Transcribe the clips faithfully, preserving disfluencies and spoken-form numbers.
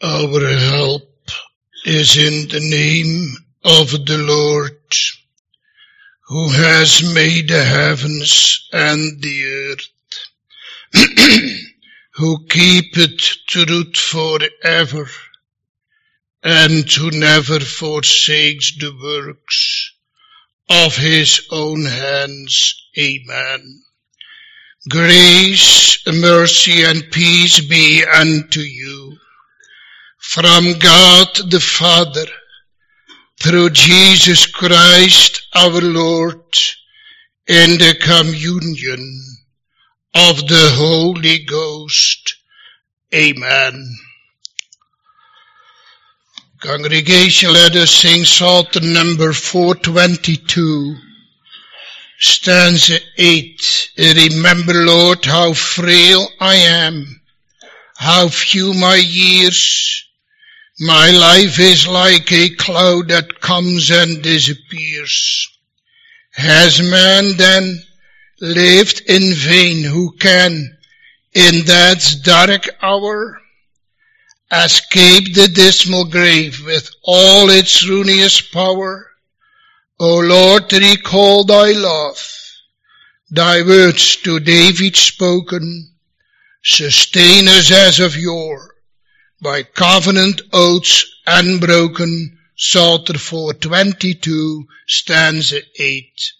Our help is in the name of the Lord, who has made the heavens and the earth, who keepeth truth forever, and who never forsakes the works of his own hands. Amen. Grace, mercy, and peace be unto you from God the Father, through Jesus Christ our Lord, in the communion of the Holy Ghost. Amen. Congregation, let us sing Psalm number four twenty-two, stanza eight. Remember, Lord, how frail I am, how few my years. My life is like a cloud that comes and disappears. Has man then lived in vain who can, in that dark hour, escape the dismal grave with all its ruinous power? O Lord, recall thy love, thy words to David spoken, sustain us as of yore, by covenant oaths unbroken. Psalter four twenty-two, stanza eight.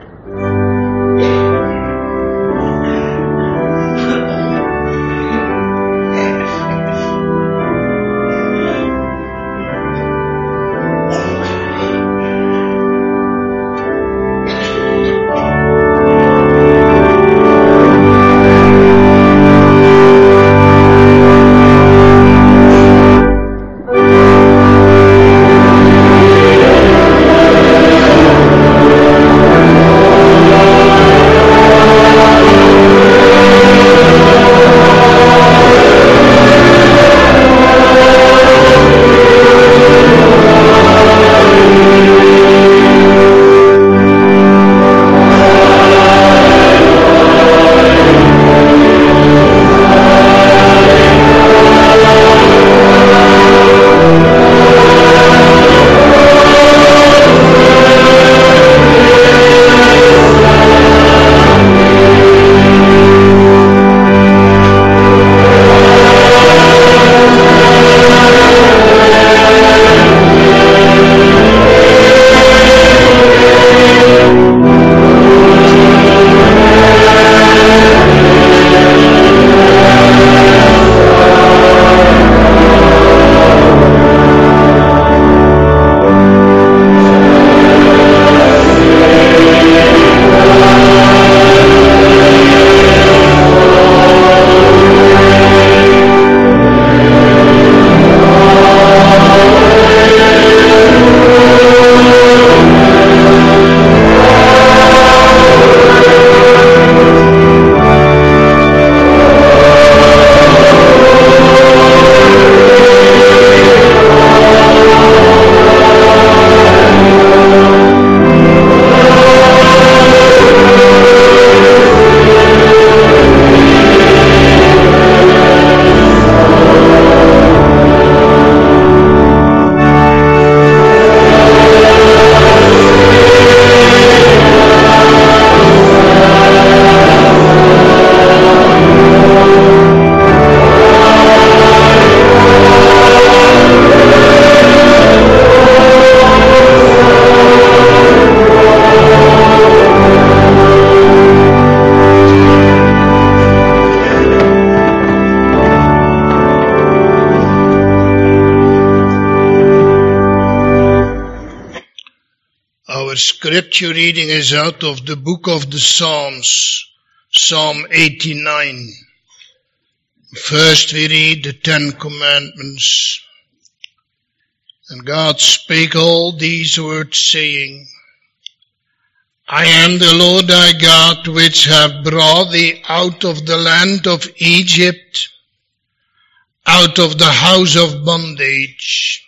Scripture reading is out of the book of the Psalms, Psalm eighty-nine. First we read the Ten Commandments. And God spake all these words, saying, I am the Lord thy God, which have brought thee out of the land of Egypt, out of the house of bondage.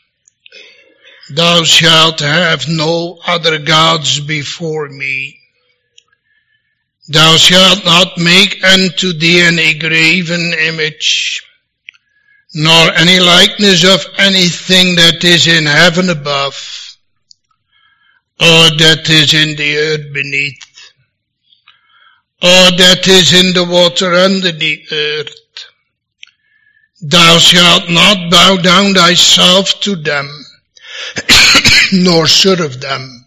Thou shalt have no other gods before me. Thou shalt not make unto thee any graven image, nor any likeness of anything that is in heaven above, or that is in the earth beneath, or that is in the water under the earth. Thou shalt not bow down thyself to them, nor serve them.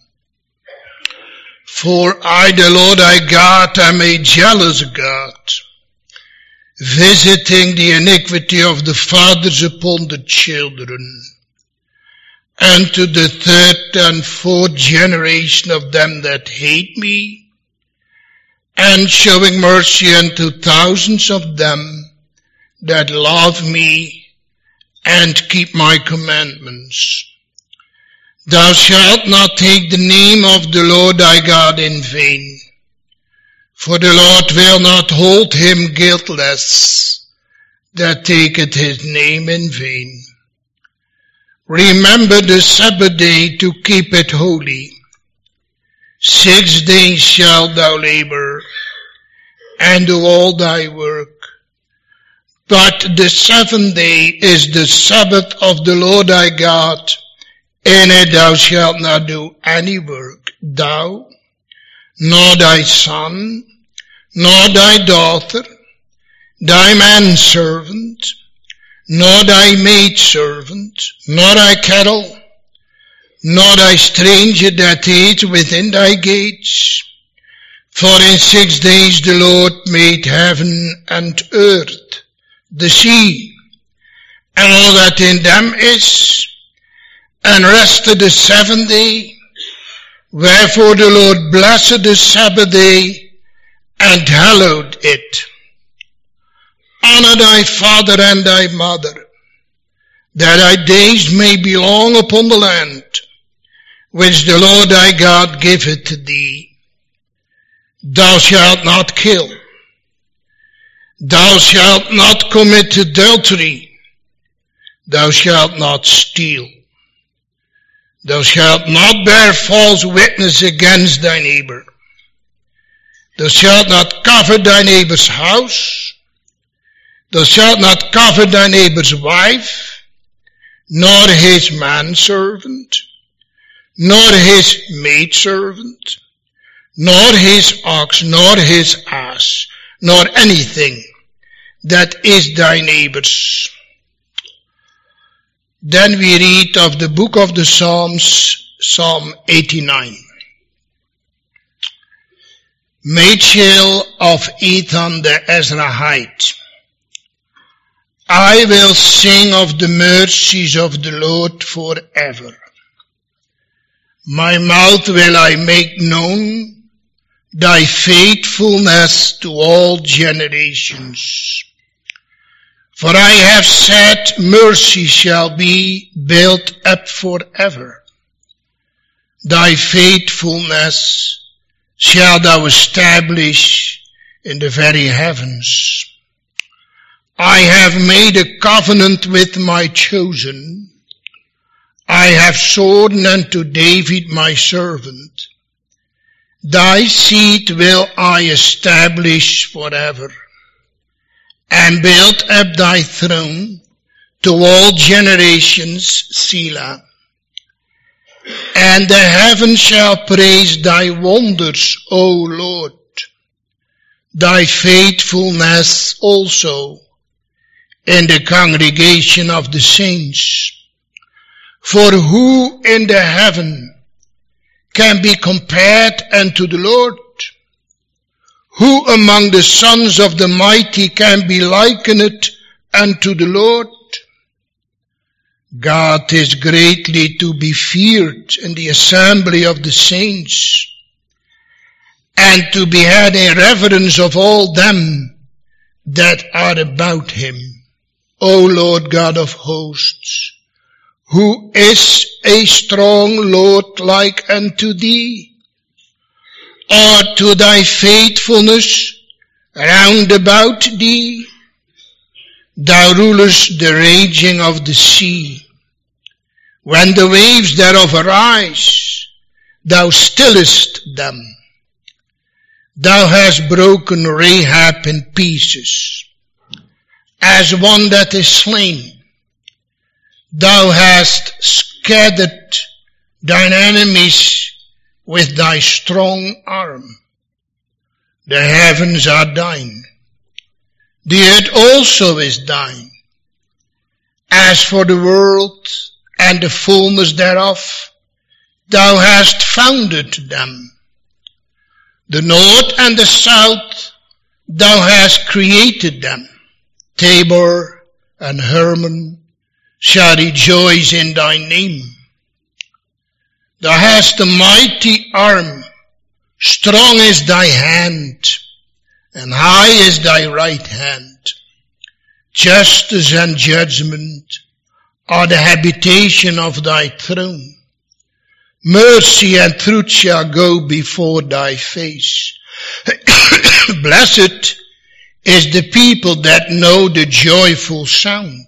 For I, the Lord thy God, am a jealous God, visiting the iniquity of the fathers upon the children, and to the third and fourth generation of them that hate me, and showing mercy unto thousands of them that love me and keep my commandments. Thou shalt not take the name of the Lord thy God in vain, for the Lord will not hold him guiltless that taketh his name in vain. Remember the Sabbath day to keep it holy. Six days shalt thou labor, and do all thy work. But the seventh day is the Sabbath of the Lord thy God. In it thou shalt not do any work, thou, nor thy son, nor thy daughter, thy manservant, nor thy maidservant, nor thy cattle, nor thy stranger that is within thy gates. For in six days the Lord made heaven and earth, the sea, and all that in them is, and rested the seventh day. Wherefore the Lord blessed the Sabbath day, and hallowed it. Honor thy father and thy mother, that thy days may be long upon the land, which the Lord thy God giveth thee. Thou shalt not kill. Thou shalt not commit adultery. Thou shalt not steal. Thou shalt not bear false witness against thy neighbor. Thou shalt not covet thy neighbor's house. Thou shalt not covet thy neighbor's wife, nor his manservant, nor his maidservant, nor his ox, nor his ass, nor anything that is thy neighbor's. Then we read of the book of the Psalms, Psalm eighty-nine. Michal of Ethan the Ezrahite. I will sing of the mercies of the Lord forever. My mouth will I make known thy faithfulness to all generations. For I have said, mercy shall be built up forever. Thy faithfulness shalt thou establish in the very heavens. I have made a covenant with my chosen. I have sworn unto David my servant. Thy seed will I establish forever, and build up thy throne to all generations, Selah. And the heavens shall praise thy wonders, O Lord, thy faithfulness also in the congregation of the saints. For who in the heaven can be compared unto the Lord? Who among the sons of the mighty can be likened unto the Lord? God is greatly to be feared in the assembly of the saints, and to be had in reverence of all them that are about him. O Lord God of hosts, who is a strong Lord like unto thee? Or to thy faithfulness round about thee? Thou rulest the raging of the sea. When the waves thereof arise, thou stillest them. Thou hast broken Rahab in pieces, as one that is slain. Thou hast scattered thine enemies with thy strong arm. The heavens are thine. The earth also is thine. As for the world and the fullness thereof, thou hast founded them. The north and the south, thou hast created them. Tabor and Hermon shall rejoice in thy name. Thou hast a mighty arm, strong is thy hand, and high is thy right hand. Justice and judgment are the habitation of thy throne. Mercy and truth shall go before thy face. Blessed is the people that know the joyful sound.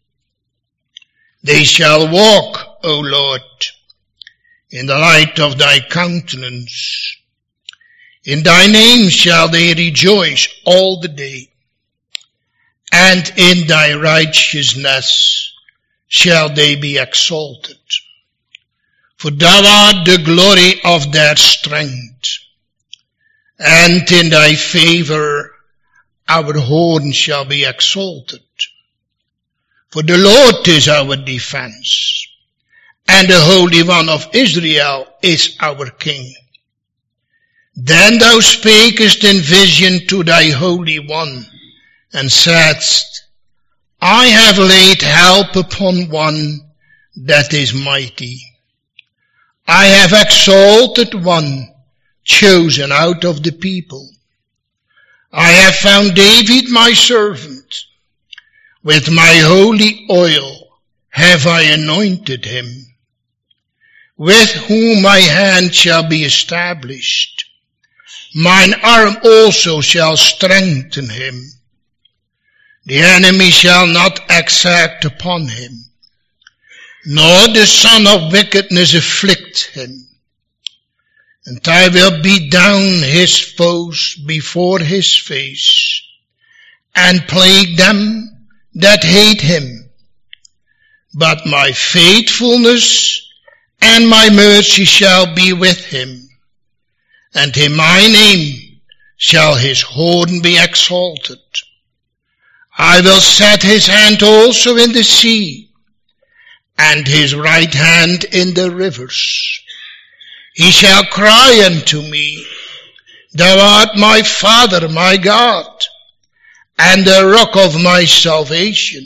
They shall walk, O Lord, in the light of thy countenance. In thy name shall they rejoice all the day, and in thy righteousness shall they be exalted. For thou art the glory of their strength, and in thy favor our horn shall be exalted. For the Lord is our defense, and the Holy One of Israel is our King. Then thou spakest in vision to thy Holy One, and saidst, I have laid help upon one that is mighty. I have exalted one chosen out of the people. I have found David my servant. With my holy oil have I anointed him, with whom my hand shall be established. Mine arm also shall strengthen him. The enemy shall not exact upon him, nor the son of wickedness afflict him. And I will beat down his foes before his face, and plague them that hate him. But my faithfulness and my mercy shall be with him, and in my name shall his horn be exalted. I will set his hand also in the sea, and his right hand in the rivers. He shall cry unto me, Thou art my Father, my God, and the rock of my salvation.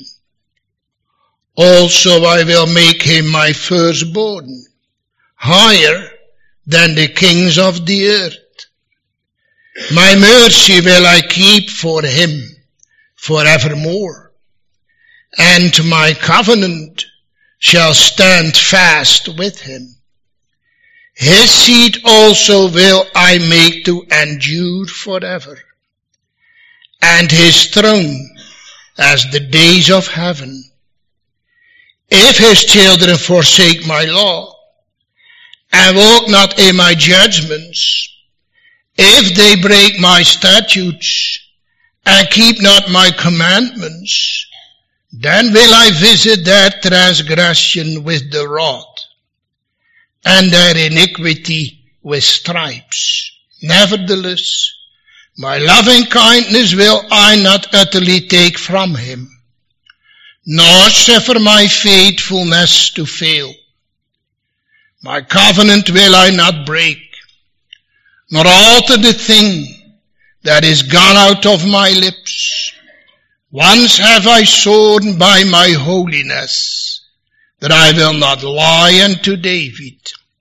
Also I will make him my firstborn, higher than the kings of the earth. My mercy will I keep for him forevermore, and my covenant shall stand fast with him. His seed also will I make to endure forever, and his throne as the days of heaven. If his children forsake my law, and walk not in my judgments, if they break my statutes, and keep not my commandments, then will I visit their transgression with the rod, and their iniquity with stripes. Nevertheless, my loving kindness will I not utterly take from him, nor suffer my faithfulness to fail. My covenant will I not break, nor alter the thing that is gone out of my lips. Once have I sworn by my holiness, that I will not lie unto David.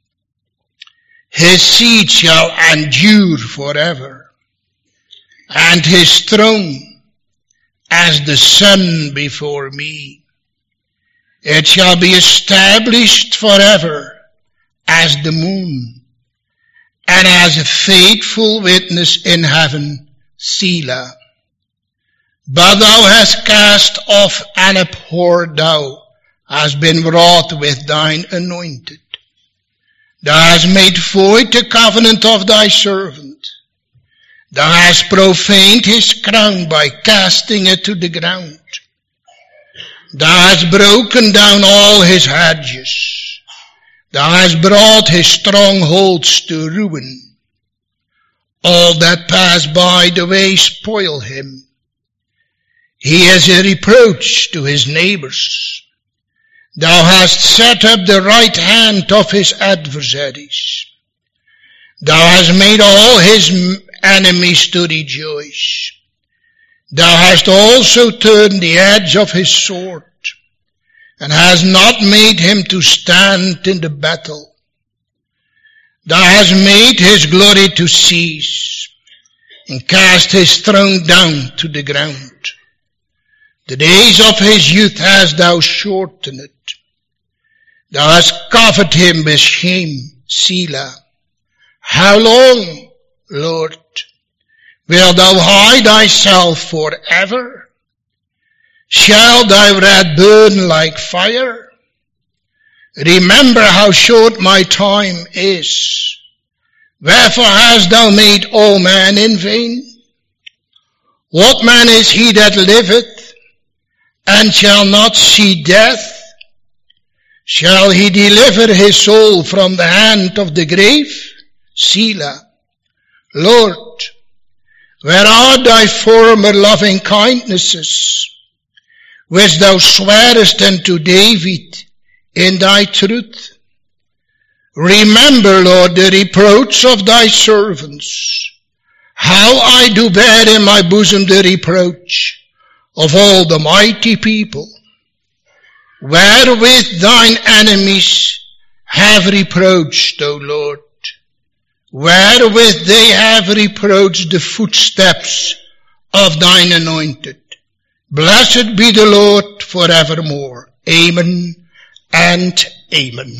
His seed shall endure forever, and his throne as the sun before me. It shall be established forever as the moon, and as a faithful witness in heaven, Selah. But thou hast cast off and abhorred, thou hast been wroth with thine anointed. Thou hast made void the covenant of thy servant. Thou hast profaned his crown by casting it to the ground. Thou hast broken down all his hedges. Thou hast brought his strongholds to ruin. All that pass by the way spoil him. He is a reproach to his neighbors. Thou hast set up the right hand of his adversaries. Thou hast made all his enemies to rejoice. Thou hast also turned the edge of his sword, and hast not made him to stand in the battle. Thou hast made his glory to cease, and cast his throne down to the ground. The days of his youth hast thou shortened. Thou hast covered him with shame, Selah. How long, Lord, wilt thou hide thyself forever? Shall thy wrath burn like fire? Remember how short my time is. Wherefore hast thou made all men in vain? What man is he that liveth, and shall not see death? Shall he deliver his soul from the hand of the grave? Selah. Lord, where are thy former loving kindnesses, which thou swearest unto David in thy truth? Remember, Lord, the reproach of thy servants, how I do bear in my bosom the reproach of all the mighty people, wherewith thine enemies have reproached, O Lord, wherewith they have reproached the footsteps of thine anointed. Blessed be the Lord forevermore. Amen and amen.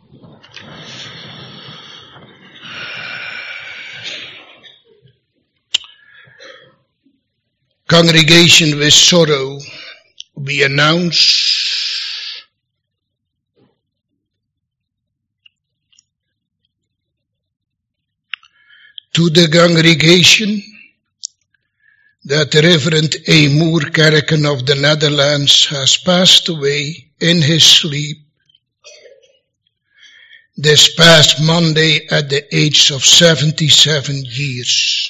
Congregation, with sorrow we announce to the congregation that Reverend A. Moerkerken of the Netherlands has passed away in his sleep this past Monday at the age of seventy-seven years.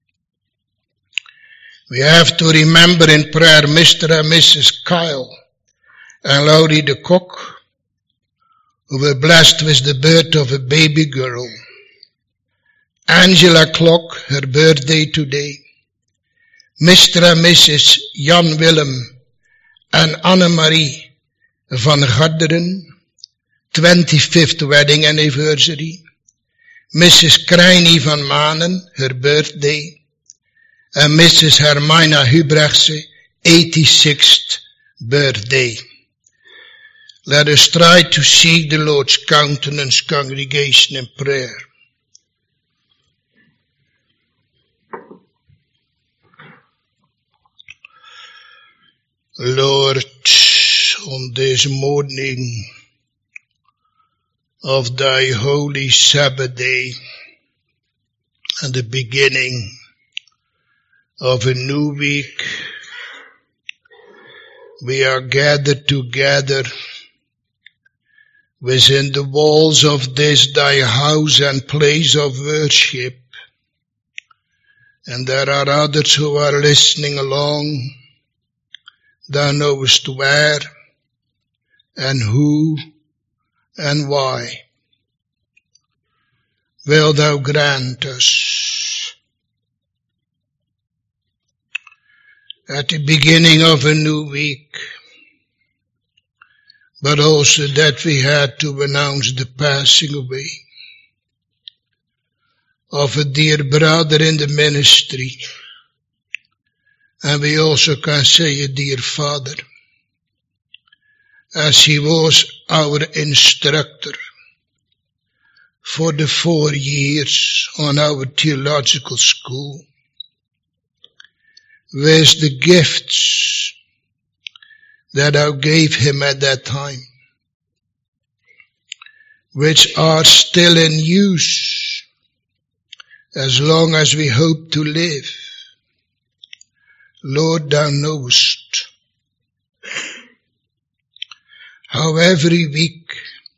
We have to remember in prayer Mister and Missus Kyle and Laurie de Kok, who were blessed with the birth of a baby girl. Angela Klok, her birthday today. Mister and Missus Jan Willem and Annemarie van Garderen, twenty-fifth wedding anniversary. Missus Krijnie van Manen, her birthday. And Missus Hermina Hubrechtse, eighty-sixth birthday. Let us try to seek the Lord's countenance, congregation, in prayer. Lord, on this morning of thy holy Sabbath day and the beginning of a new week, we are gathered together within the walls of this thy house and place of worship. And there are others who are listening along. Thou knowest where and who and why. Will thou grant us at the beginning of a new week, but also that we had to announce the passing away of a dear brother in the ministry, and we also can say a dear father, as he was our instructor for the four years on our theological school, with the gifts that thou gave him at that time, which are still in use as long as we hope to live. Lord, thou knowest how every week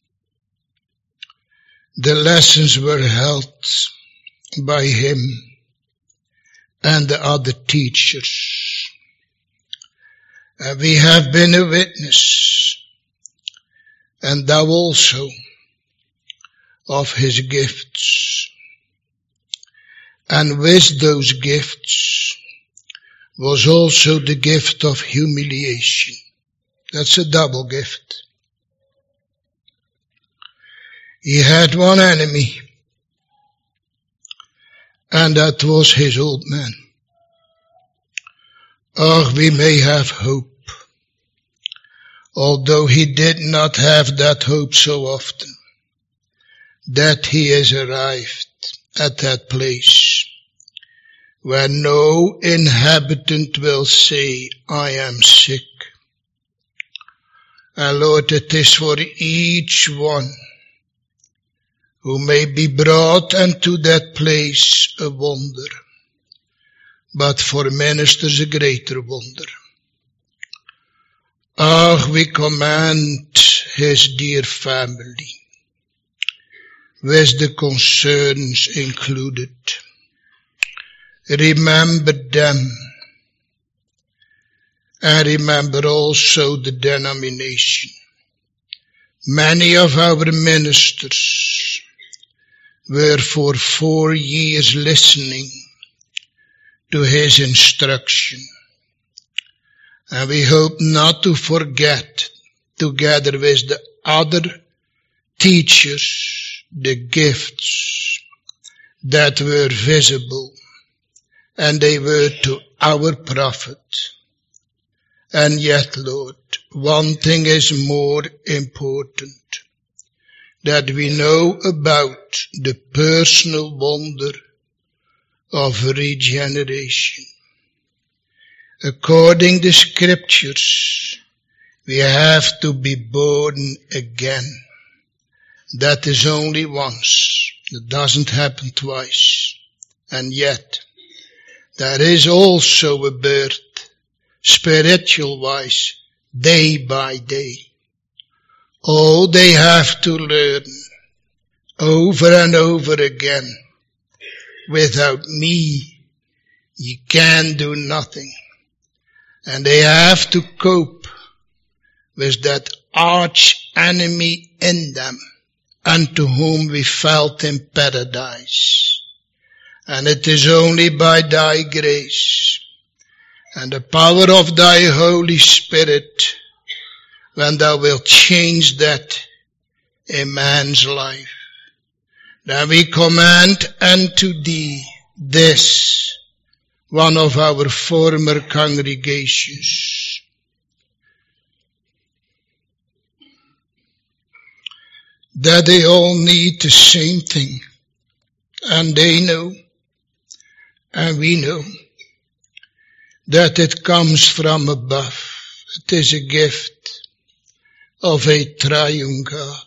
the lessons were held by him and the other teachers. And we have been a witness, and thou also, of his gifts. And with those gifts was also the gift of humiliation. That's a double gift. He had one enemy, and that was his old man. Oh, we may have hope, although he did not have that hope so often, that he has arrived at that place where no inhabitant will say, I am sick. And Lord, it is for each one who may be brought unto that place a wonder, but for ministers a greater wonder. Ah, we command his dear family, with the concerns included. Remember them, and remember also the denomination. Many of our ministers were for four years listening to his instruction. And we hope not to forget, together with the other teachers, the gifts that were visible, and they were to our profit. And yet, Lord, one thing is more important, that we know about the personal wonder of regeneration. According to scriptures, we have to be born again. That is only once. It doesn't happen twice. And yet, there is also a birth, spiritual-wise, day by day. Oh, they have to learn over and over again. Without me, ye can do nothing. And they have to cope with that arch enemy in them, unto whom we felt in paradise. And it is only by thy grace and the power of thy Holy Spirit when thou wilt change that in man's life. That we command unto thee this, one of our former congregations. That they all need the same thing. And they know, and we know, that it comes from above. It is a gift of a triune God.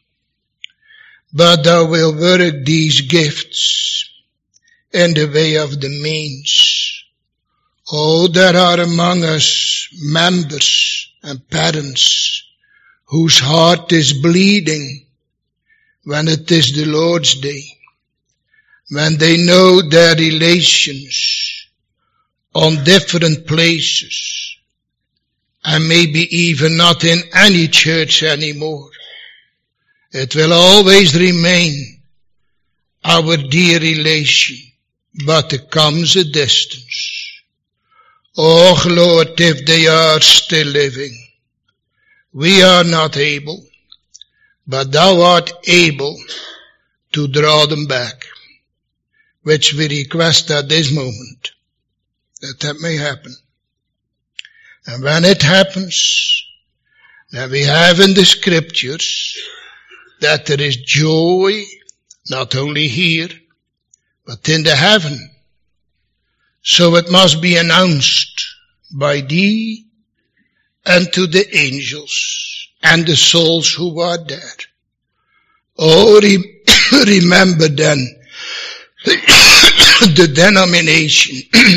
But thou wilt work these gifts in the way of the means. Oh, there are among us members and parents whose heart is bleeding when it is the Lord's Day, when they know their relations on different places, and maybe even not in any church anymore. It will always remain our dear relation, but it comes a distance. Oh Lord, if they are still living, we are not able, but thou art able to draw them back, which we request at this moment, that that may happen. And when it happens, then we have in the scriptures that there is joy, not only here, but in the heaven. So it must be announced by thee and to the angels and the souls who are there. Oh, re- remember then the denomination,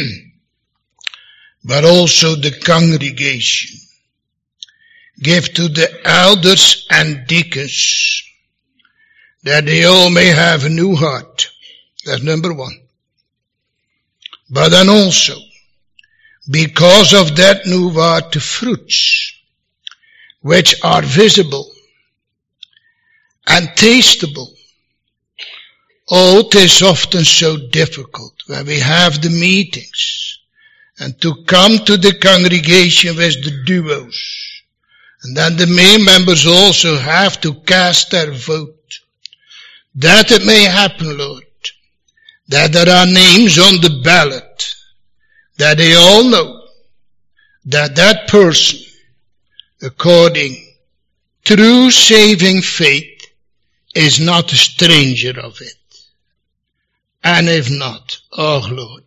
but also the congregation. Give to the elders and deacons that they all may have a new heart. That's number one. But then also, because of that new heart, the fruits which are visible and tasteable. Oh, it is often so difficult when we have the meetings and to come to the congregation with the duos. And then the main members also have to cast their vote. That it may happen, Lord, that there are names on the ballot, that they all know that that person, according true saving faith, is not a stranger of it. And if not, oh Lord,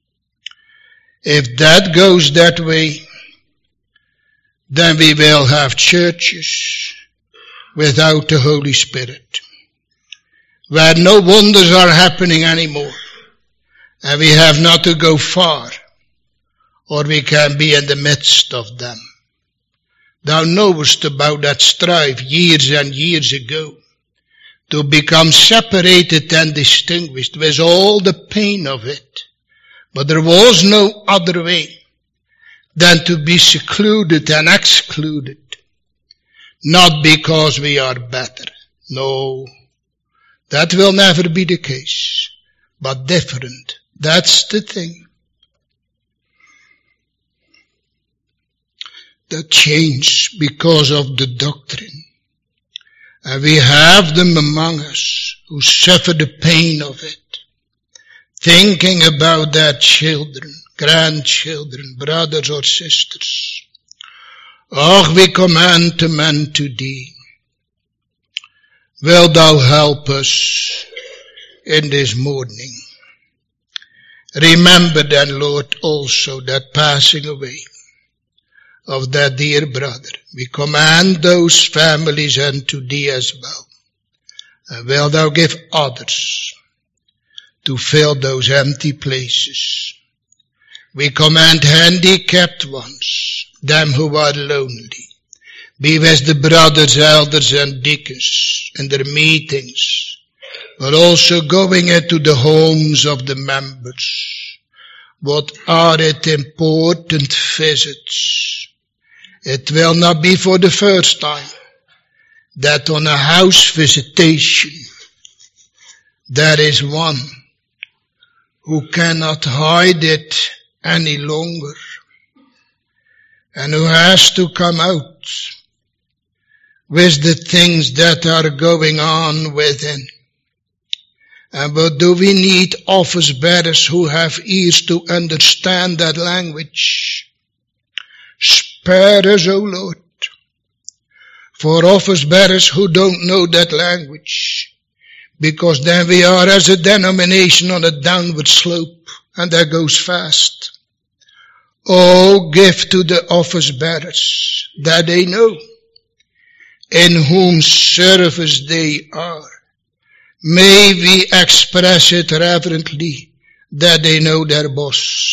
if that goes that way, then we will have churches without the Holy Spirit, where no wonders are happening anymore, and we have not to go far, or we can be in the midst of them. Thou knowest about that strife years and years ago, to become separated and distinguished with all the pain of it. But there was no other way than to be secluded and excluded. Not because we are better. No, that will never be the case. But different. That's the thing. The change because of the doctrine. And we have them among us who suffer the pain of it. Thinking about their children, grandchildren, brothers or sisters. Oh, we command to men to thee. Will thou help us in this morning? Remember then, Lord, also that passing away of that dear brother. We command those families unto thee as well. And will thou give others to fill those empty places. We command handicapped ones, them who are lonely. Be with the brothers, elders and deacons in their meetings, but also going into the homes of the members. What are it important visits? It will not be for the first time that on a house visitation there is one who cannot hide it any longer and who has to come out with the things that are going on within. And but do we need office bearers who have ears to understand that language? Spare us, O Lord, for office bearers who don't know that language, because then we are as a denomination on a downward slope, and that goes fast. Oh, give to the office bearers that they know in whom service they are. May we express it reverently that they know their boss.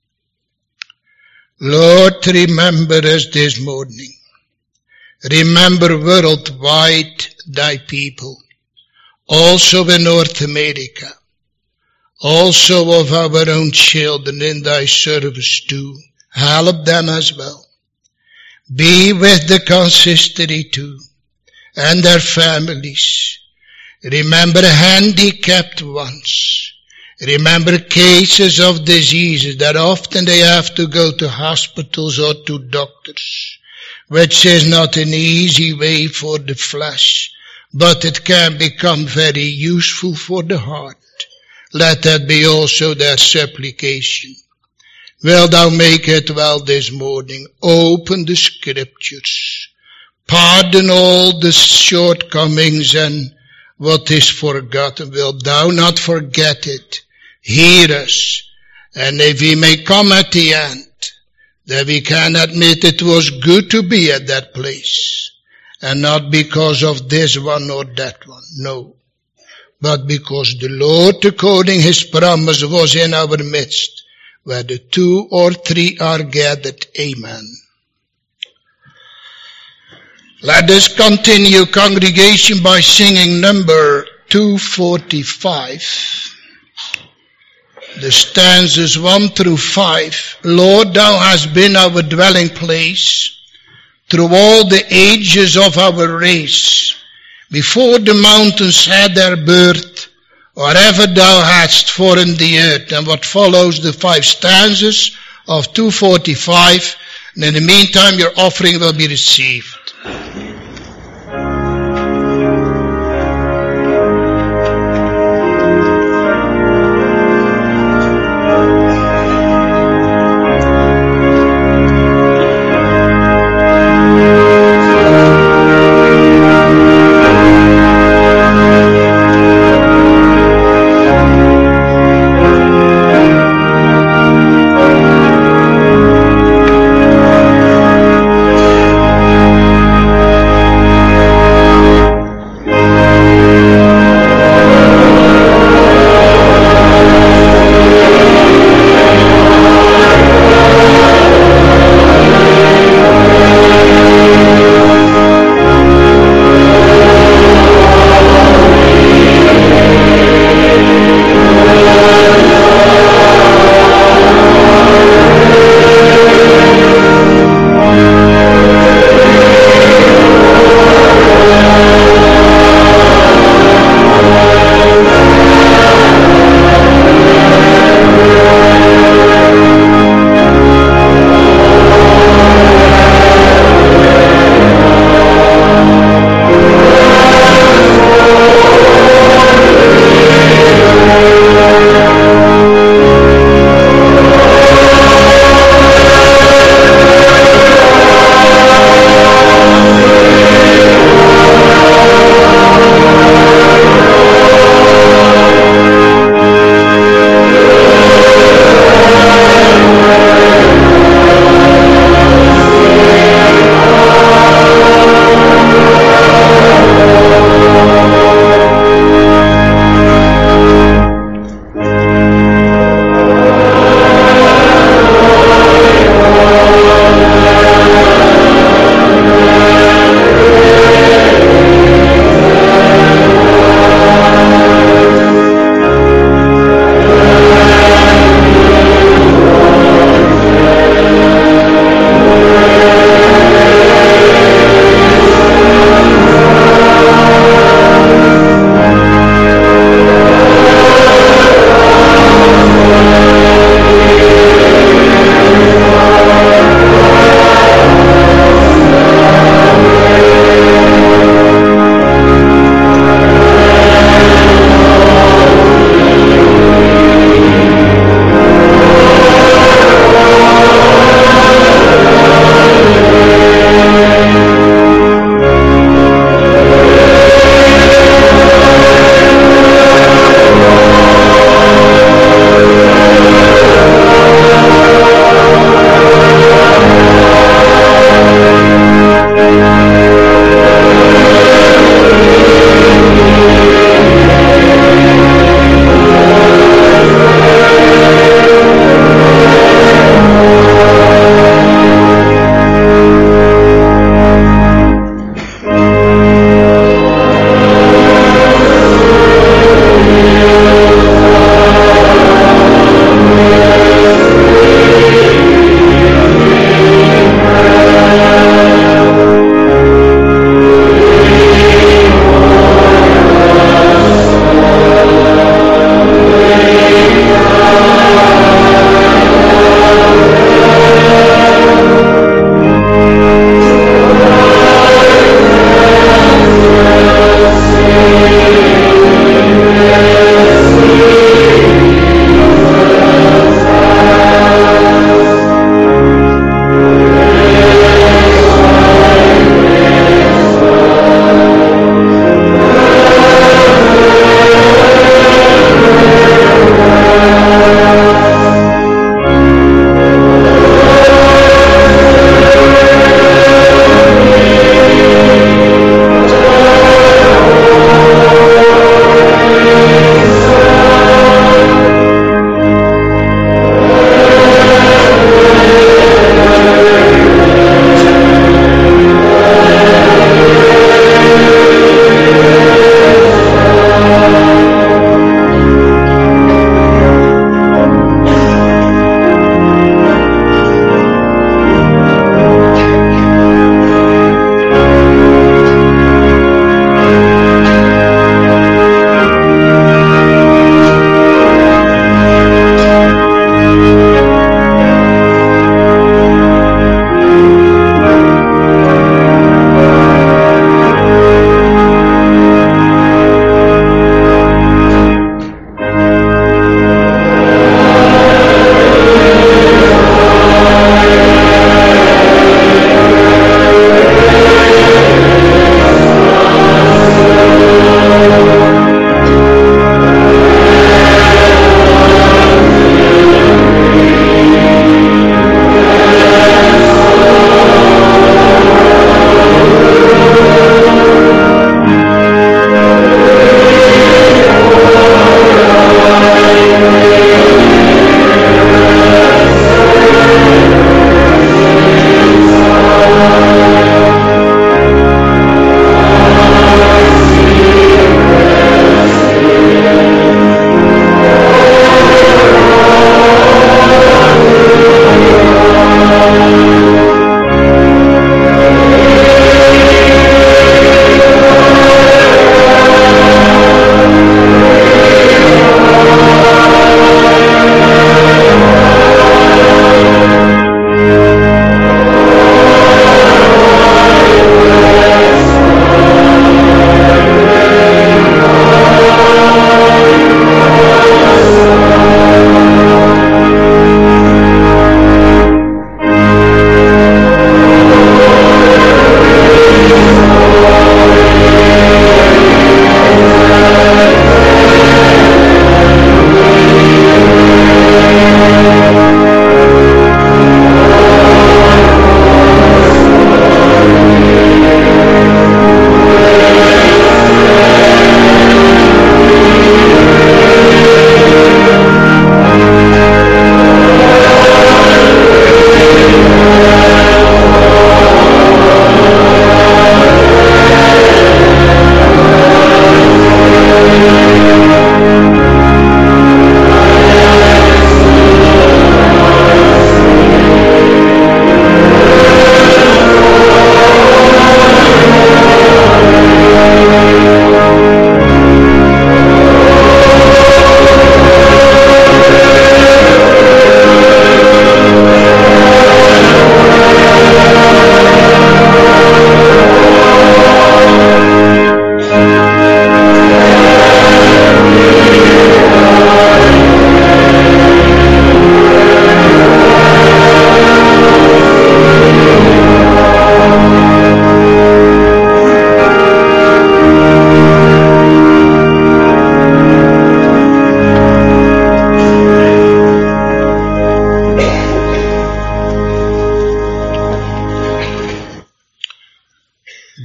Lord, remember us this morning. Remember worldwide thy people, also in North America, also of our own children in thy service too. Help them as well. Be with the consistory too, and their families. Remember handicapped ones. Remember cases of diseases that often they have to go to hospitals or to doctors, which is not an easy way for the flesh, but it can become very useful for the heart. Let that be also their supplication. Will thou make it well this morning? Open the scriptures. Pardon all the shortcomings and what is forgotten. Wilt thou not forget it? Hear us. And if we may come at the end, that we can admit it was good to be at that place. And not because of this one or that one. No. but because the Lord, according his promise, was in our midst, where the two or three are gathered. Amen. Let us continue, congregation, by singing number two forty-five. The stanzas one through five. Lord, thou hast been our dwelling place through all the ages of our race. Before the mountains had their birth, or ever thou hadst formed the earth. And what follows the five stanzas of two forty-five. And in the meantime, your offering will be received. Thank you.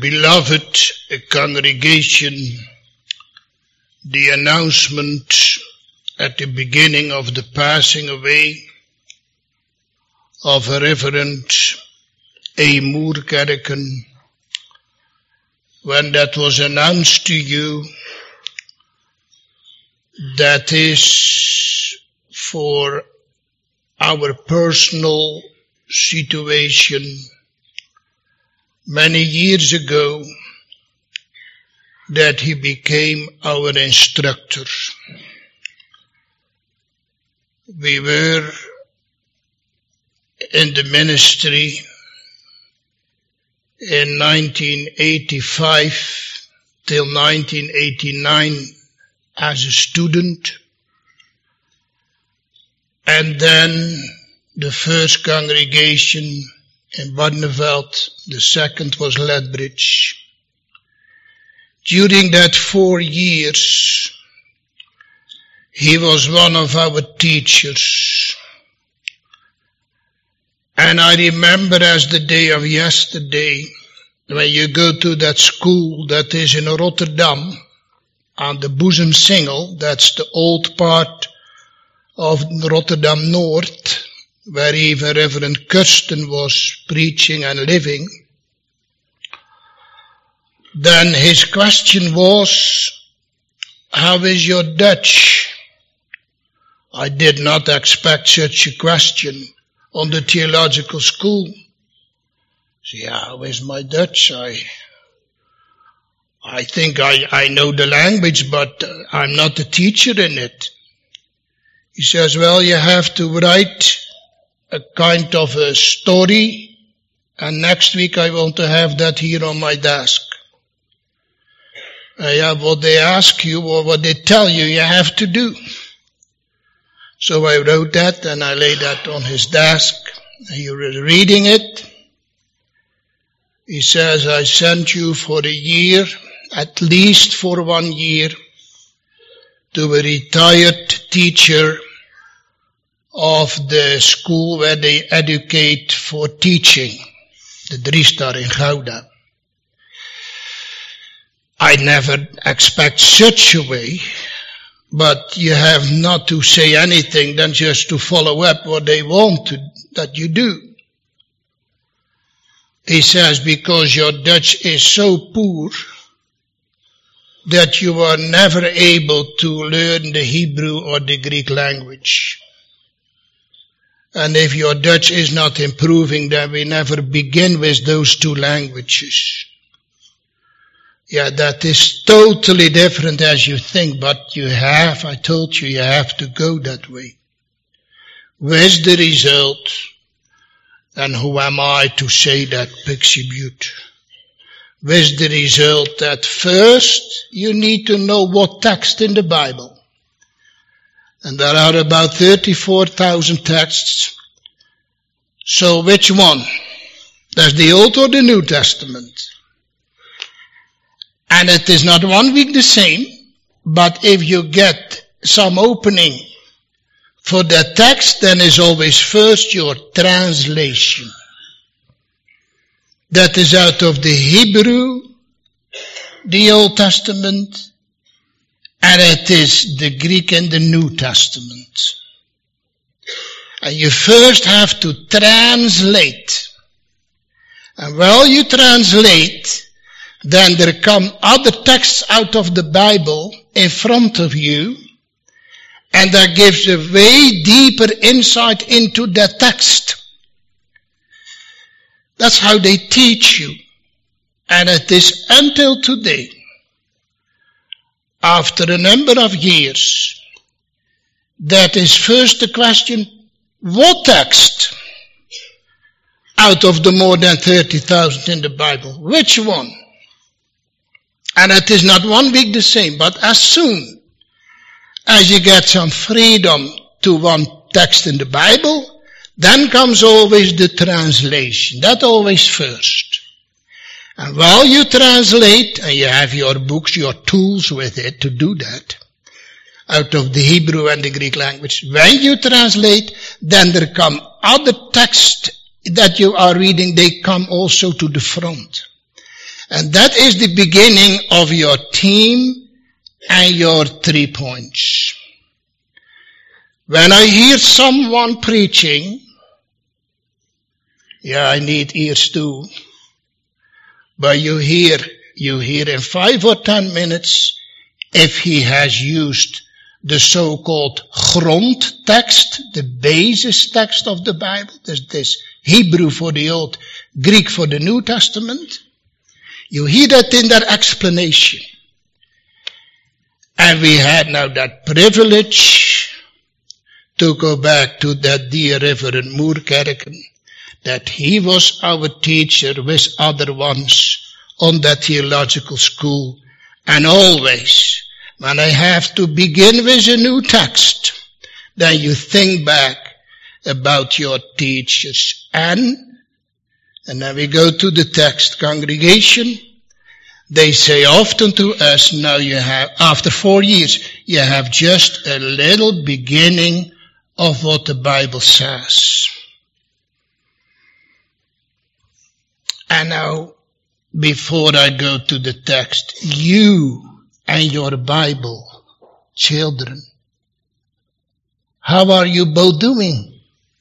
Beloved congregation, the announcement at the beginning of the passing away of Reverend A. Moerkerken, when that was announced to you, that is for our personal situation. Many years ago, that he became our instructor. We were in the ministry in nineteen eighty-five till nineteen eighty-nine as a student, and then the first congregation in Barneveld, the second was Lethbridge. During that four years, he was one of our teachers. And I remember as the day of yesterday, when you go to that school that is in Rotterdam, on the Boezemsingel, that's the old part of Rotterdam North, where even Reverend Kirsten was preaching and living. Then his question was, how is your Dutch? I did not expect such a question on the theological school. So, yeah, how is my Dutch? I I think I, I know the language, but I'm not a teacher in it. He says, well, you have to write a kind of a story, and next week I want to have that here on my desk. Uh, yeah, what they ask you or what they tell you, you have to do. So I wrote that and I laid that on his desk. He was reading it. He says, I sent you for a year, at least for one year, to a retired teacher of the school where they educate for teaching, the Driestar in Gouda. I never expect such a way, but you have not to say anything than just to follow up what they want to, that you do. He says, because your Dutch is so poor that you are never able to learn the Hebrew or the Greek language. And if your Dutch is not improving, then we never begin with those two languages. Yeah, that is totally different as you think, but you have, I told you, you have to go that way. With the result, and who am I to say that, Pixie Butte? With the result that first you need to know what text in the Bible. And there are about thirty-four thousand texts. So which one? That's the Old or the New Testament? And it is not one week the same, but if you get some opening for that text, then is always first your translation. That is out of the Hebrew, the Old Testament, and it is the Greek and the New Testament. And you first have to translate. And while you translate, then there come other texts out of the Bible in front of you, and that gives a way deeper insight into that text. That's how they teach you. And it is until today, after a number of years, that is first the question, what text out of the more than thirty thousand in the Bible, which one? And it is not one week the same, but as soon as you get some freedom to one text in the Bible, then comes always the translation. That always first. And while you translate, and you have your books, your tools with it to do that, out of the Hebrew and the Greek language, when you translate, then there come other texts that you are reading, they come also to the front. And that is the beginning of your team and your three points. When I hear someone preaching, yeah, I need ears too. But you hear, you hear in five or ten minutes if he has used the so-called grondtekst, the basis text of the Bible, this, this Hebrew for the Old, Greek for the New Testament. You hear that in their explanation. And we had now that privilege to go back to that dear Reverend Moerkerken, that he was our teacher with other ones on that theological school. And always, when I have to begin with a new text, then you think back about your teachers. And, and then we go to the text, congregation. They say often to us, now you have, after four years, you have just a little beginning of what the Bible says. And now, before I go to the text, you and your Bible, children, how are you both doing?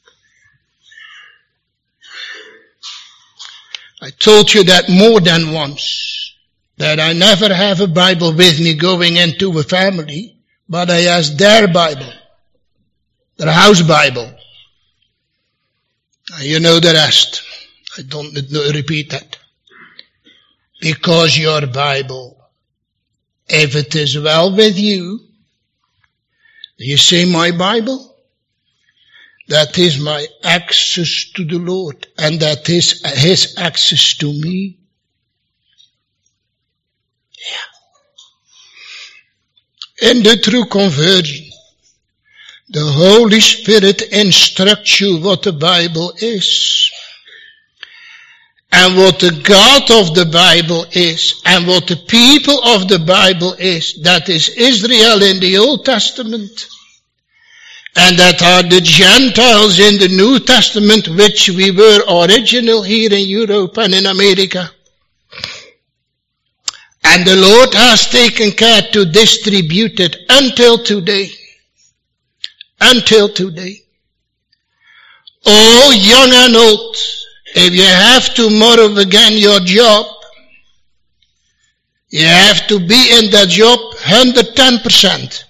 I told you that more than once, that I never have a Bible with me going into a family, but I ask their Bible, their house Bible. You know the rest. I don't repeat that. Because your Bible, if it is well with you, you say my Bible, that is my access to the Lord, and that is his access to me. Yeah. In the true conversion, the Holy Spirit instructs you what the Bible is. And what the God of the Bible is, and what the people of the Bible is, that is Israel in the Old Testament, and that are the Gentiles in the New Testament, which we were original here in Europe and in America. And the Lord has taken care to distribute it until today. Until today. Oh, young and old, if you have tomorrow again your job, you have to be in that job one hundred ten percent.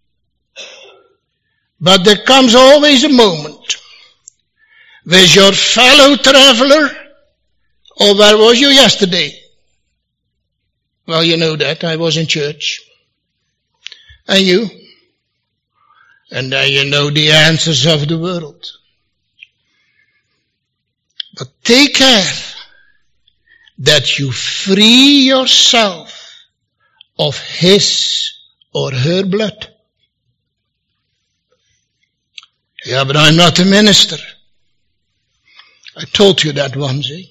But there comes always a moment with your fellow traveler, or where was you yesterday? Well, you know that, I was in church. And you? And then you know the answers of the world. But take care that you free yourself of his or her blood. Yeah, but I'm not a minister. I told you that once, eh?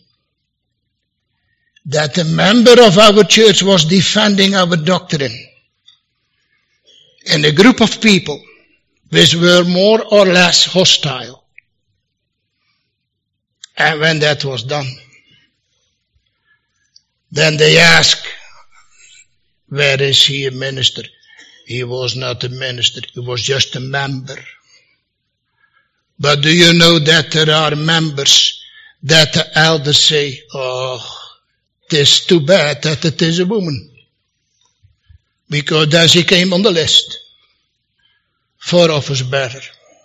That a member of our church was defending our doctrine. And a group of people which were more or less hostile. And when that was done, then they asked, where is he a minister? He was not a minister, he was just a member. But do you know that there are members that the elders say, oh, it is too bad that it is a woman. Because then she came on the list for office bearer.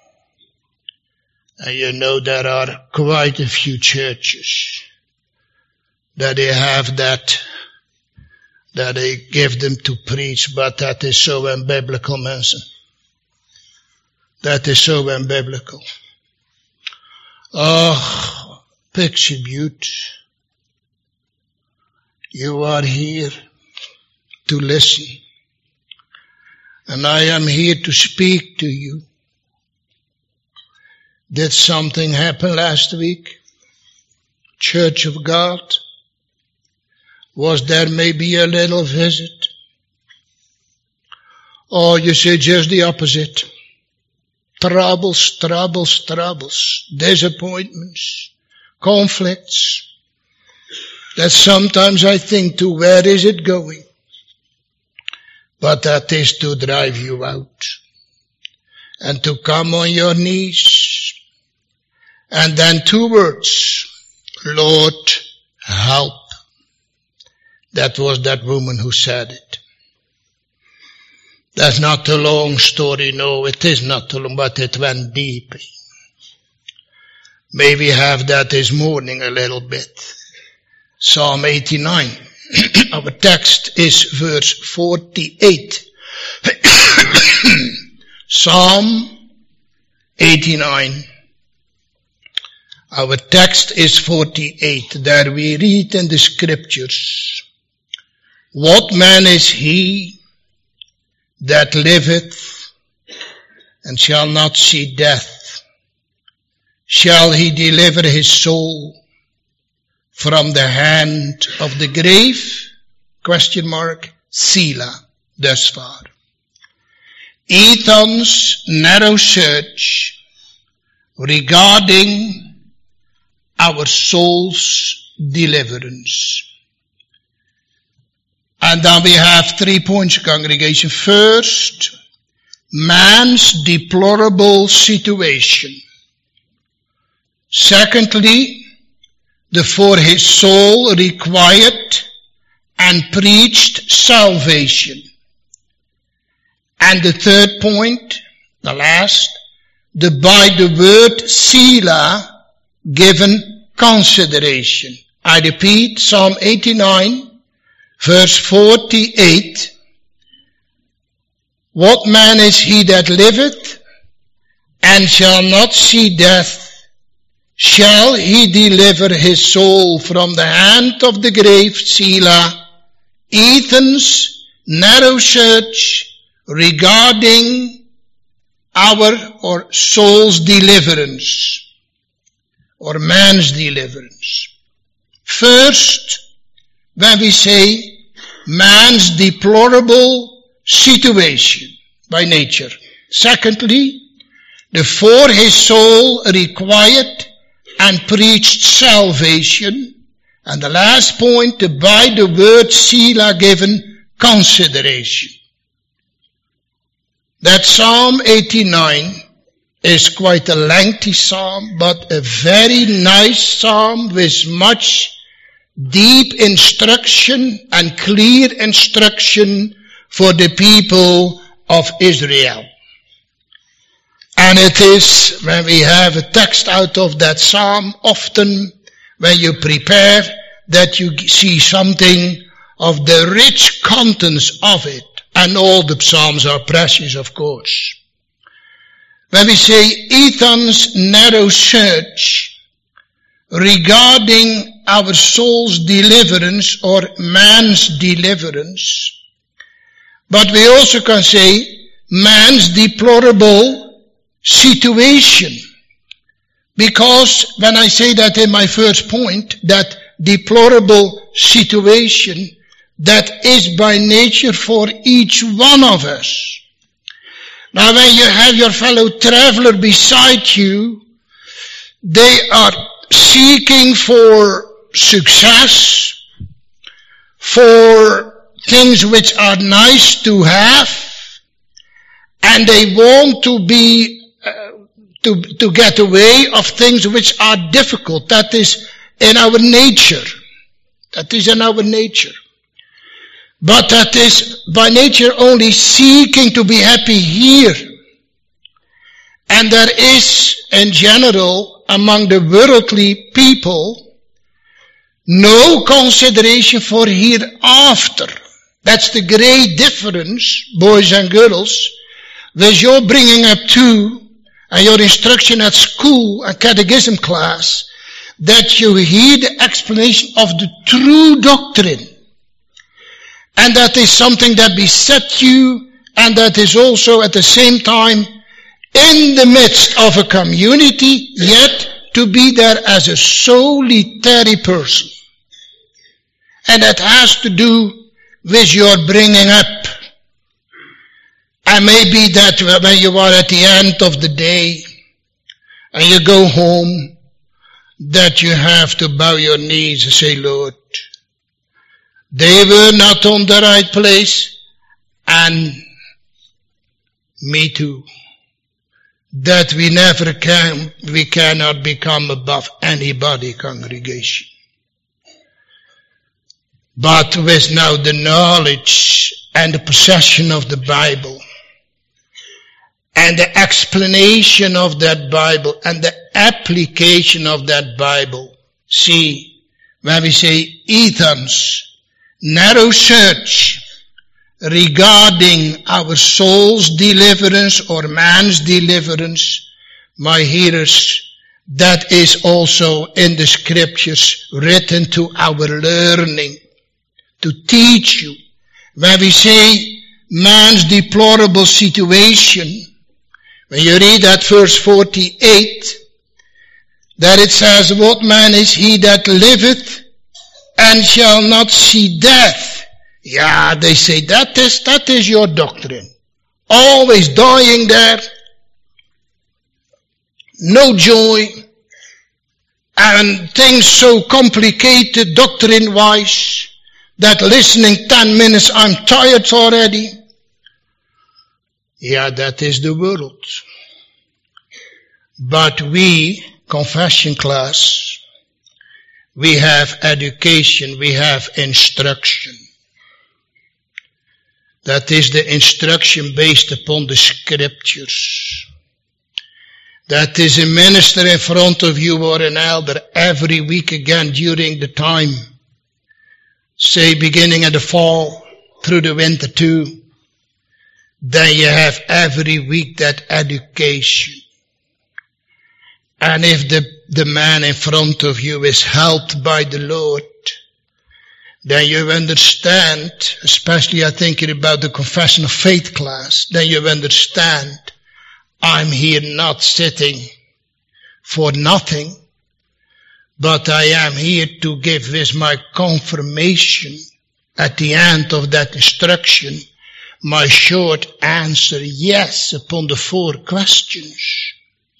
And you know there are quite a few churches that they have that, that they give them to preach, but that is so unbiblical, mensen. That is so unbiblical. Oh, picture beauty. You are here to listen. And I am here to speak to you. Did something happen last week? Church of God? Was there maybe a little visit? Or you say just the opposite? Troubles, troubles, troubles, disappointments, conflicts. that sometimes I think to where is it going? But that is to drive you out. And to come on your knees. And then two words. Lord, help. That was that woman who said it. That's not a long story, no, it is not long, but it went deep. May we have that this morning a little bit. Psalm eighty-nine. Our text is verse forty-eight. Psalm eighty-nine. Our text is forty-eight. There we read in the scriptures, what man is he that liveth and shall not see death? Shall he deliver his soul from the hand of the grave? Question mark. Selah, thus far. Ethan's narrow search regarding our soul's deliverance. And then we have three points, congregation. First, man's deplorable situation. Secondly, the for his soul required and preached salvation. And the third point, the last, the by the word Selah given consideration. I repeat, Psalm eighty-nine, verse forty-eight. What man is he that liveth and shall not see death? Shall he deliver his soul from the hand of the grave? Selah. Ethan's narrow search regarding our or soul's deliverance or man's deliverance. First, when we say man's deplorable situation by nature. Secondly, the for his soul required and preached salvation. And the last point, the by the word Selah given consideration. That Psalm eighty-nine is quite a lengthy psalm, but a very nice psalm with much deep instruction and clear instruction for the people of Israel. And it is, when we have a text out of that psalm, often when you prepare, that you see something of the rich contents of it. And all the psalms are precious, of course. When we say Ethan's narrow search regarding our soul's deliverance or man's deliverance, but we also can say man's deplorable situation. Because when I say that in my first point, that deplorable situation, that is by nature for each one of us. Now when you have your fellow traveler beside you, they are seeking for success, for things which are nice to have, and they want to be uh, to to get away of things which are difficult. That is in our nature. That is in our nature. But that is by nature only seeking to be happy here. And there is in general among the worldly people no consideration for hereafter. That's the great difference, boys and girls, with your bringing up to and your instruction at school and catechism class, that you hear the explanation of the true doctrine. And that is something that besets you, and that is also at the same time in the midst of a community, yet to be there as a solitary person. And that has to do with your bringing up. And maybe that when you are at the end of the day and you go home, that you have to bow your knees and say, Lord, They were not on the right place, and me too. That we never can, we cannot become above anybody, congregation. But with now the knowledge and the possession of the Bible, and the explanation of that Bible, and the application of that Bible, see, when we say Ethan's narrow search regarding our soul's deliverance or man's deliverance, my hearers, that is also in the scriptures written to our learning, to teach you. When we say man's deplorable situation, when you read that verse forty-eight, that it says, what man is he that liveth and shall not see death? Yeah, they say that is, that is your doctrine. Always dying there. No joy. And things so complicated doctrine-wise that listening ten minutes I'm tired already. Yeah, that is the world. But we, confession class, we have education, we have instruction. That is the instruction based upon the scriptures. That is a minister in front of you or an elder every week again during the time. Say beginning in the fall through the winter too. Then you have every week that education. And if the, the man in front of you is helped by the Lord, then you understand, especially I think about the confession of faith class, then you understand, I'm here not sitting for nothing, but I am here to give with my confirmation at the end of that instruction, my short answer, yes, upon the four questions.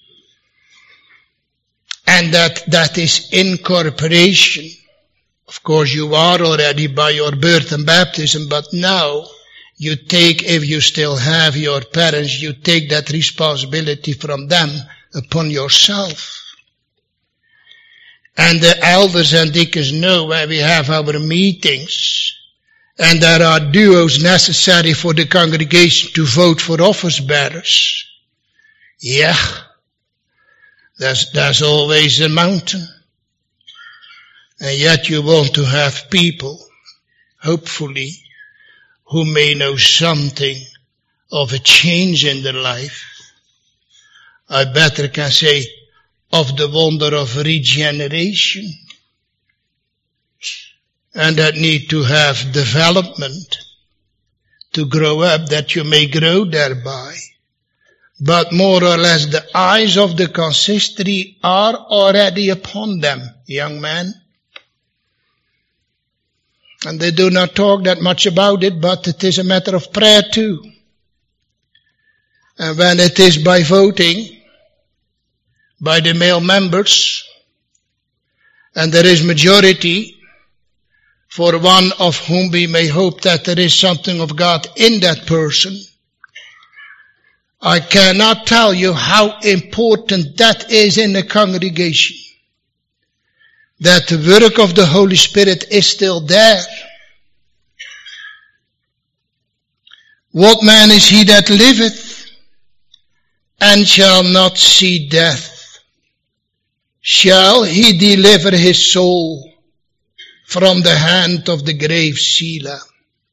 And that, that is incorporation. Of course, you are already by your birth and baptism, but now you take, if you still have your parents, you take that responsibility from them upon yourself. And the elders and deacons know when we have our meetings, and there are duos necessary for the congregation to vote for office bearers. Yeah, there's, there's always a mountain. And yet you want to have people, hopefully, who may know something of a change in their life. I better can say, of the wonder of regeneration. And that need to have development to grow up, that you may grow thereby. But more or less the eyes of the consistory are already upon them, young man. And they do not talk that much about it, but it is a matter of prayer too. And when it is by voting, by the male members, and there is majority, for one of whom we may hope that there is something of God in that person, I cannot tell you how important that is in the congregation. That the work of the Holy Spirit is still there. What man is he that liveth and shall not see death? Shall he deliver his soul from the hand of the grave, Selah?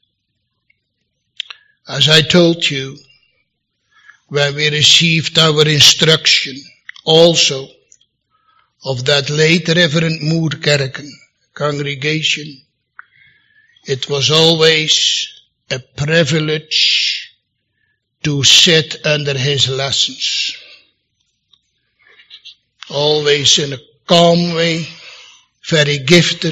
As I told you, when we received our instruction also of that late Reverend Moerkerken congregation, it was always a privilege to sit under his lessons. Always in a calm way, very gifted,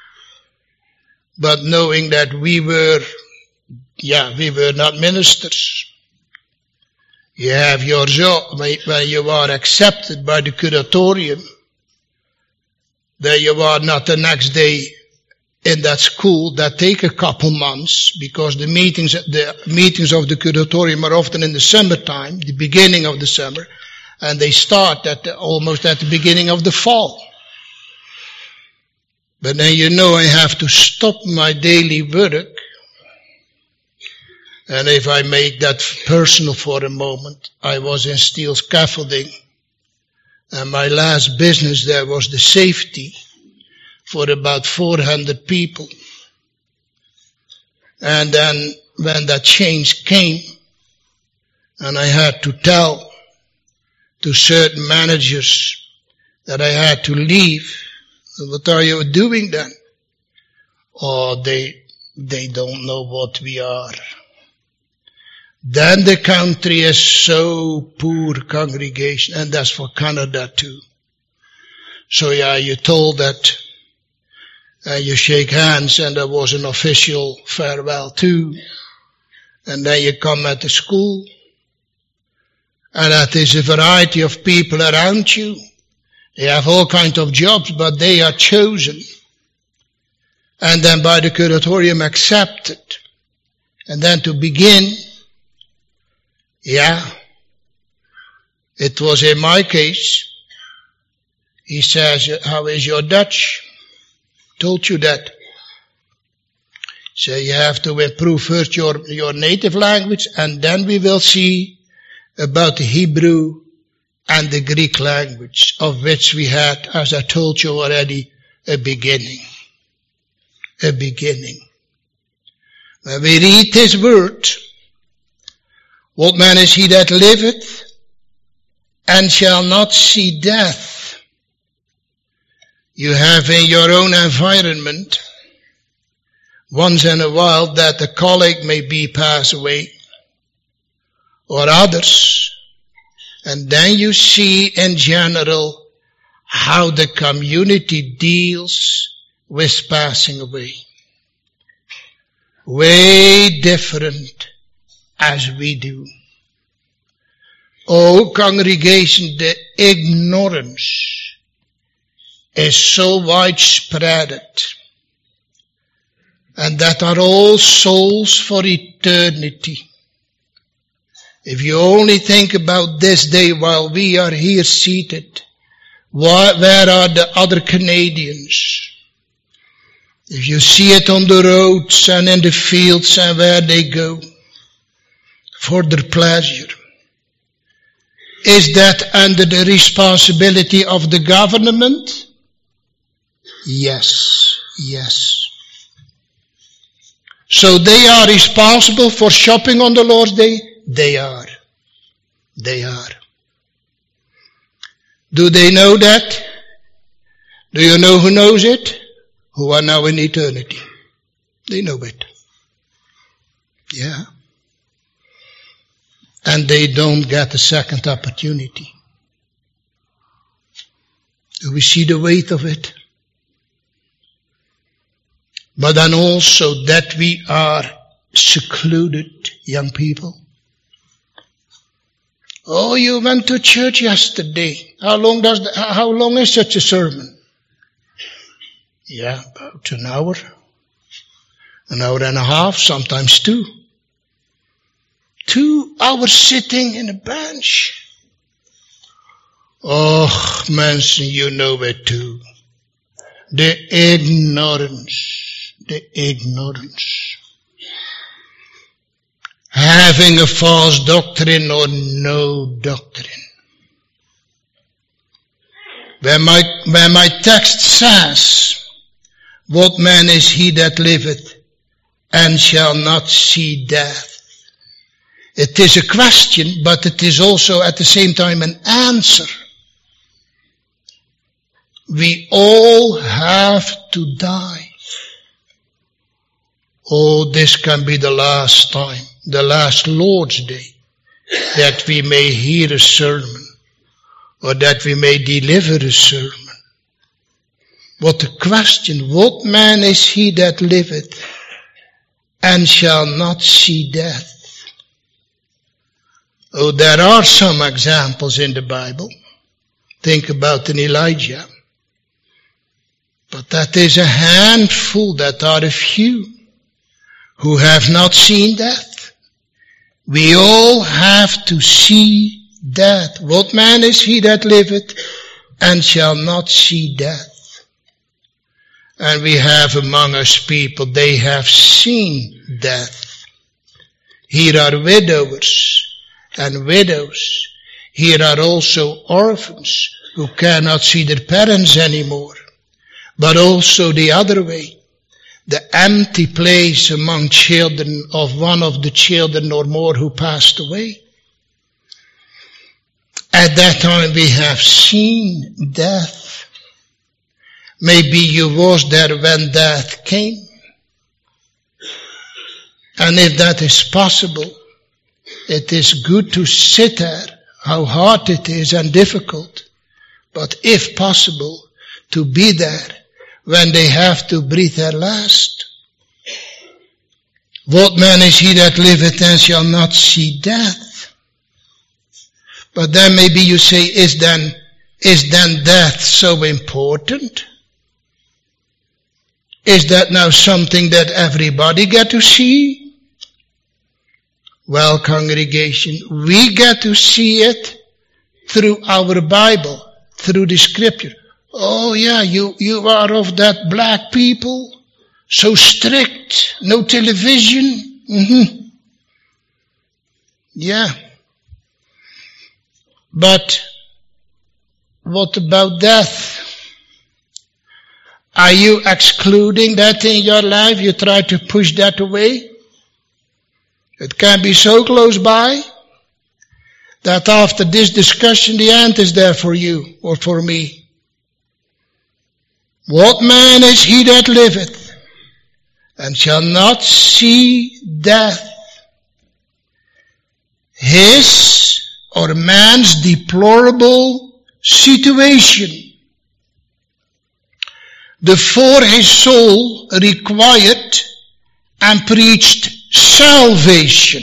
but knowing that we were, yeah, we were not ministers. You have your job when you are accepted by the curatorium. There you are not the next day in that school that take a couple months, because the meetings, the meetings of the curatorium are often in the summertime, the beginning of the summer, and they start at the, almost at the beginning of the fall. But then you know I have to stop my daily work. And if I make that personal for a moment, I was in steel scaffolding. And my last business there was the safety for about four hundred people. And then when that change came, and I had to tell to certain managers that I had to leave, what are you doing then? Oh, they, they don't know what we are. Then the country is so poor, congregation, and that's for Canada too. So yeah, you told that, and you shake hands, and there was an official farewell too. And then you come at the school, and that is a variety of people around you. They have all kinds of jobs, but they are chosen. And then by the curatorium accepted. And then to begin, yeah, it was in my case. He says, how is your Dutch? Told you that. So you have to improve first your, your native language, and then we will see about the Hebrew and the Greek language, of which we had, as I told you already, a beginning. A beginning. When we read this word, what man is he that liveth and shall not see death? You have in your own environment, once in a while, that a colleague may be pass away, or others, and then you see in general how the community deals with passing away. Way different as we do. Oh, congregation, the ignorance is so widespread, and that are all souls for eternity. If you only think about this day while we are here seated, where are the other Canadians? If you see it on the roads and in the fields and where they go for their pleasure, is that under the responsibility of the government? Yes, yes. So they are responsible for shopping on the Lord's Day? They are. They are. Do they know that? Do you know who knows it? Who are now in eternity. They know it. Yeah. And they don't get a second opportunity. Do we see the weight of it? But then also that we are secluded, young people. Oh, you went to church yesterday. How long does the, how long is such a sermon? Yeah, about an hour. An hour and a half, sometimes two. Two hours sitting in a bench. Oh, mensen, you know it too. The ignorance. The ignorance. Having a false doctrine or no doctrine. When my, when my text says, what man is he that liveth and shall not see death? It is a question, but it is also at the same time an answer. We all have to die. Oh, this can be the last time, the last Lord's Day, that we may hear a sermon, or that we may deliver a sermon. What a question, what man is he that liveth and shall not see death? Oh, there are some examples in the Bible. Think about an Elijah. But that is a handful, that are a few, who have not seen death. We all have to see death. What man is he that liveth and shall not see death? And we have among us people, they have seen death. Here are widowers and widows. Here are also orphans who cannot see their parents anymore. But also the other way, the empty place among children of one of the children or more who passed away. At that time we have seen death. Maybe you was there when death came. And if that is possible, it is good to sit there, how hard it is and difficult. But if possible, to be there when they have to breathe their last. What man is he that liveth and shall not see death? But then maybe you say, is then, is then death so important? Is that now something that everybody get to see? Well, congregation, we get to see it through our Bible, through the scripture. Oh yeah, you, you are of that black people, so strict, no television. Mm-hmm. Yeah. But what about death? Are you excluding that in your life? You try to push that away? It can be so close by that after this discussion the end is there for you or for me. What man is he that liveth and shall not see death? His or man's deplorable situation, the for his soul required and preached salvation.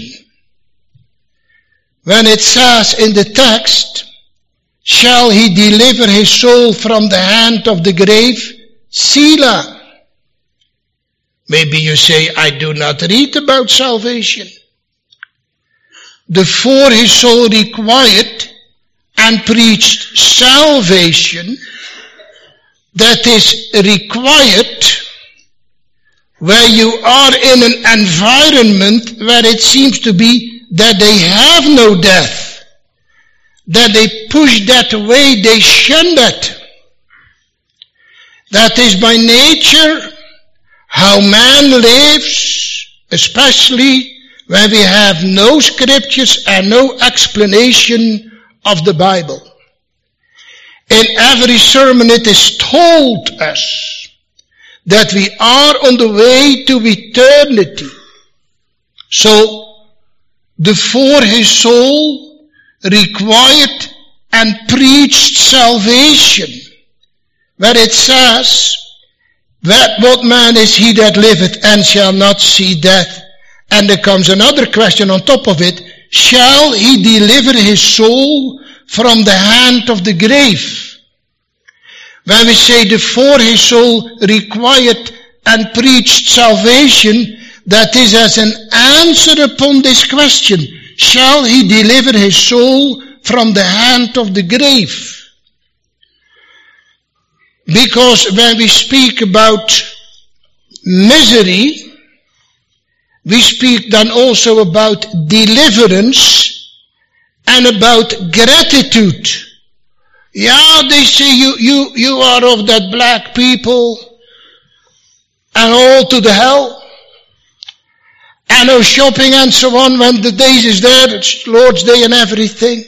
When it says in the text, shall he deliver his soul from the hand of the grave? Selah. Maybe you say, I do not read about salvation. The for his soul required and preached salvation, that is required where you are in an environment where it seems to be that they have no death, that they push that away, they shun that. That is by nature how man lives, especially when we have no scriptures and no explanation of the Bible. In every sermon it is told us that we are on the way to eternity. So, the for his soul required and preached salvation, where it says, that what man is he that liveth and shall not see death? And there comes another question on top of it, shall he deliver his soul from the hand of the grave? When we say the for his soul required and preached salvation, that is as an answer upon this question, shall he deliver his soul from the hand of the grave? Because when we speak about misery, we speak then also about deliverance and about gratitude. Yeah, they say you, you, you are of that black people and all to the hell. And no shopping and so on when the days is there, it's Lord's Day and everything.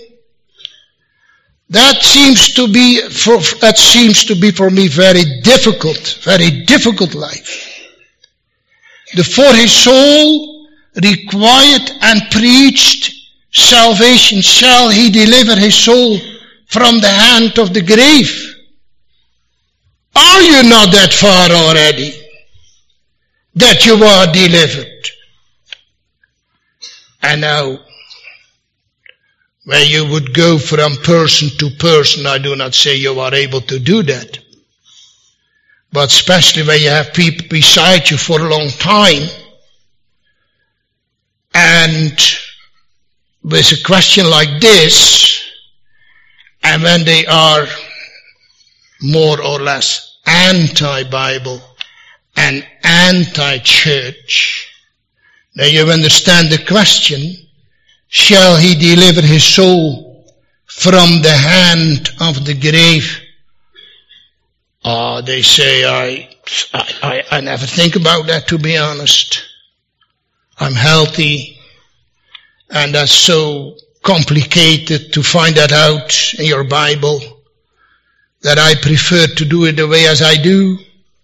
That seems to be for, that seems to be for me very difficult, very difficult life. The for his soul required and preached salvation, shall he deliver his soul from the hand of the grave? Are you not that far already, that you are delivered? And now, when you would go from person to person, I do not say you are able to do that. But especially when you have people beside you for a long time, and with a question like this, and when they are more or less anti-Bible and anti-church, then you understand the question, shall he deliver his soul from the hand of the grave? Oh, they say, I, I, I never think about that, to be honest. I'm healthy, and that's so complicated to find that out in your Bible that I prefer to do it the way as I do,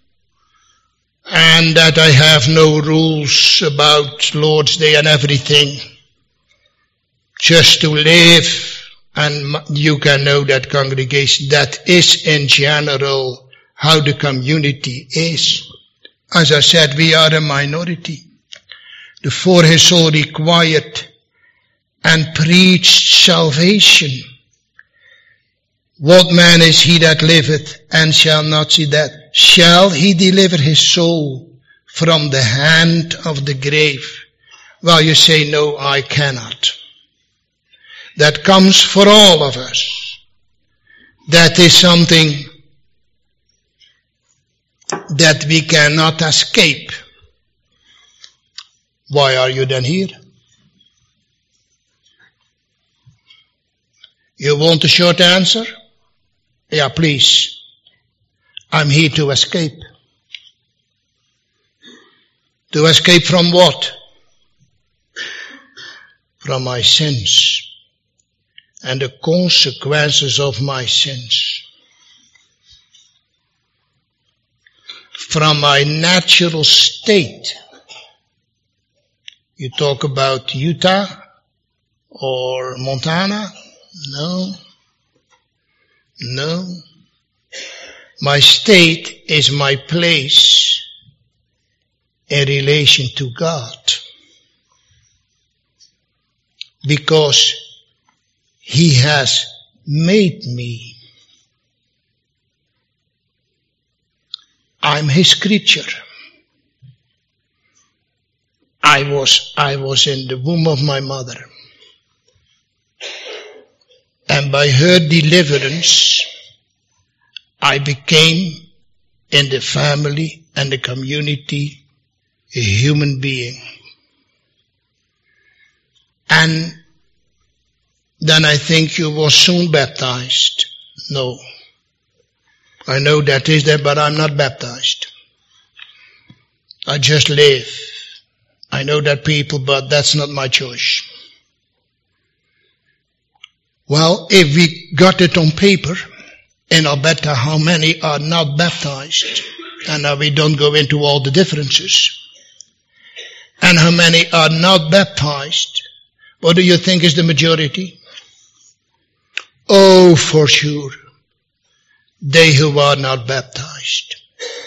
and that I have no rules about Lord's Day and everything, just to live. And you can know that, congregation, that is in general how the community is. As I said, we are a minority. The for his soul required and preached salvation. What man is he that liveth and shall not see death? Shall he deliver his soul from the hand of the grave? Well, you say, no, I cannot. That comes for all of us. That is something that we cannot escape. Why are you then here? You want a short answer? Yeah, please. I'm here to escape. To escape from what? From my sins. And the consequences of my sins. From my natural state. You talk about Utah or Montana? No. No. My state is my place in relation to God. Because he has made me. I'm his creature. I was, I was in the womb of my mother. And by her deliverance, I became in the family and the community a human being. And then I think you were soon baptized. No. I know that is there, but I'm not baptized. I just live. I know that people, but that's not my choice. Well, if we got it on paper, and I'll bet how many are not baptized, and now we don't go into all the differences, and how many are not baptized, what do you think is the majority? Oh, for sure, they who are not baptized.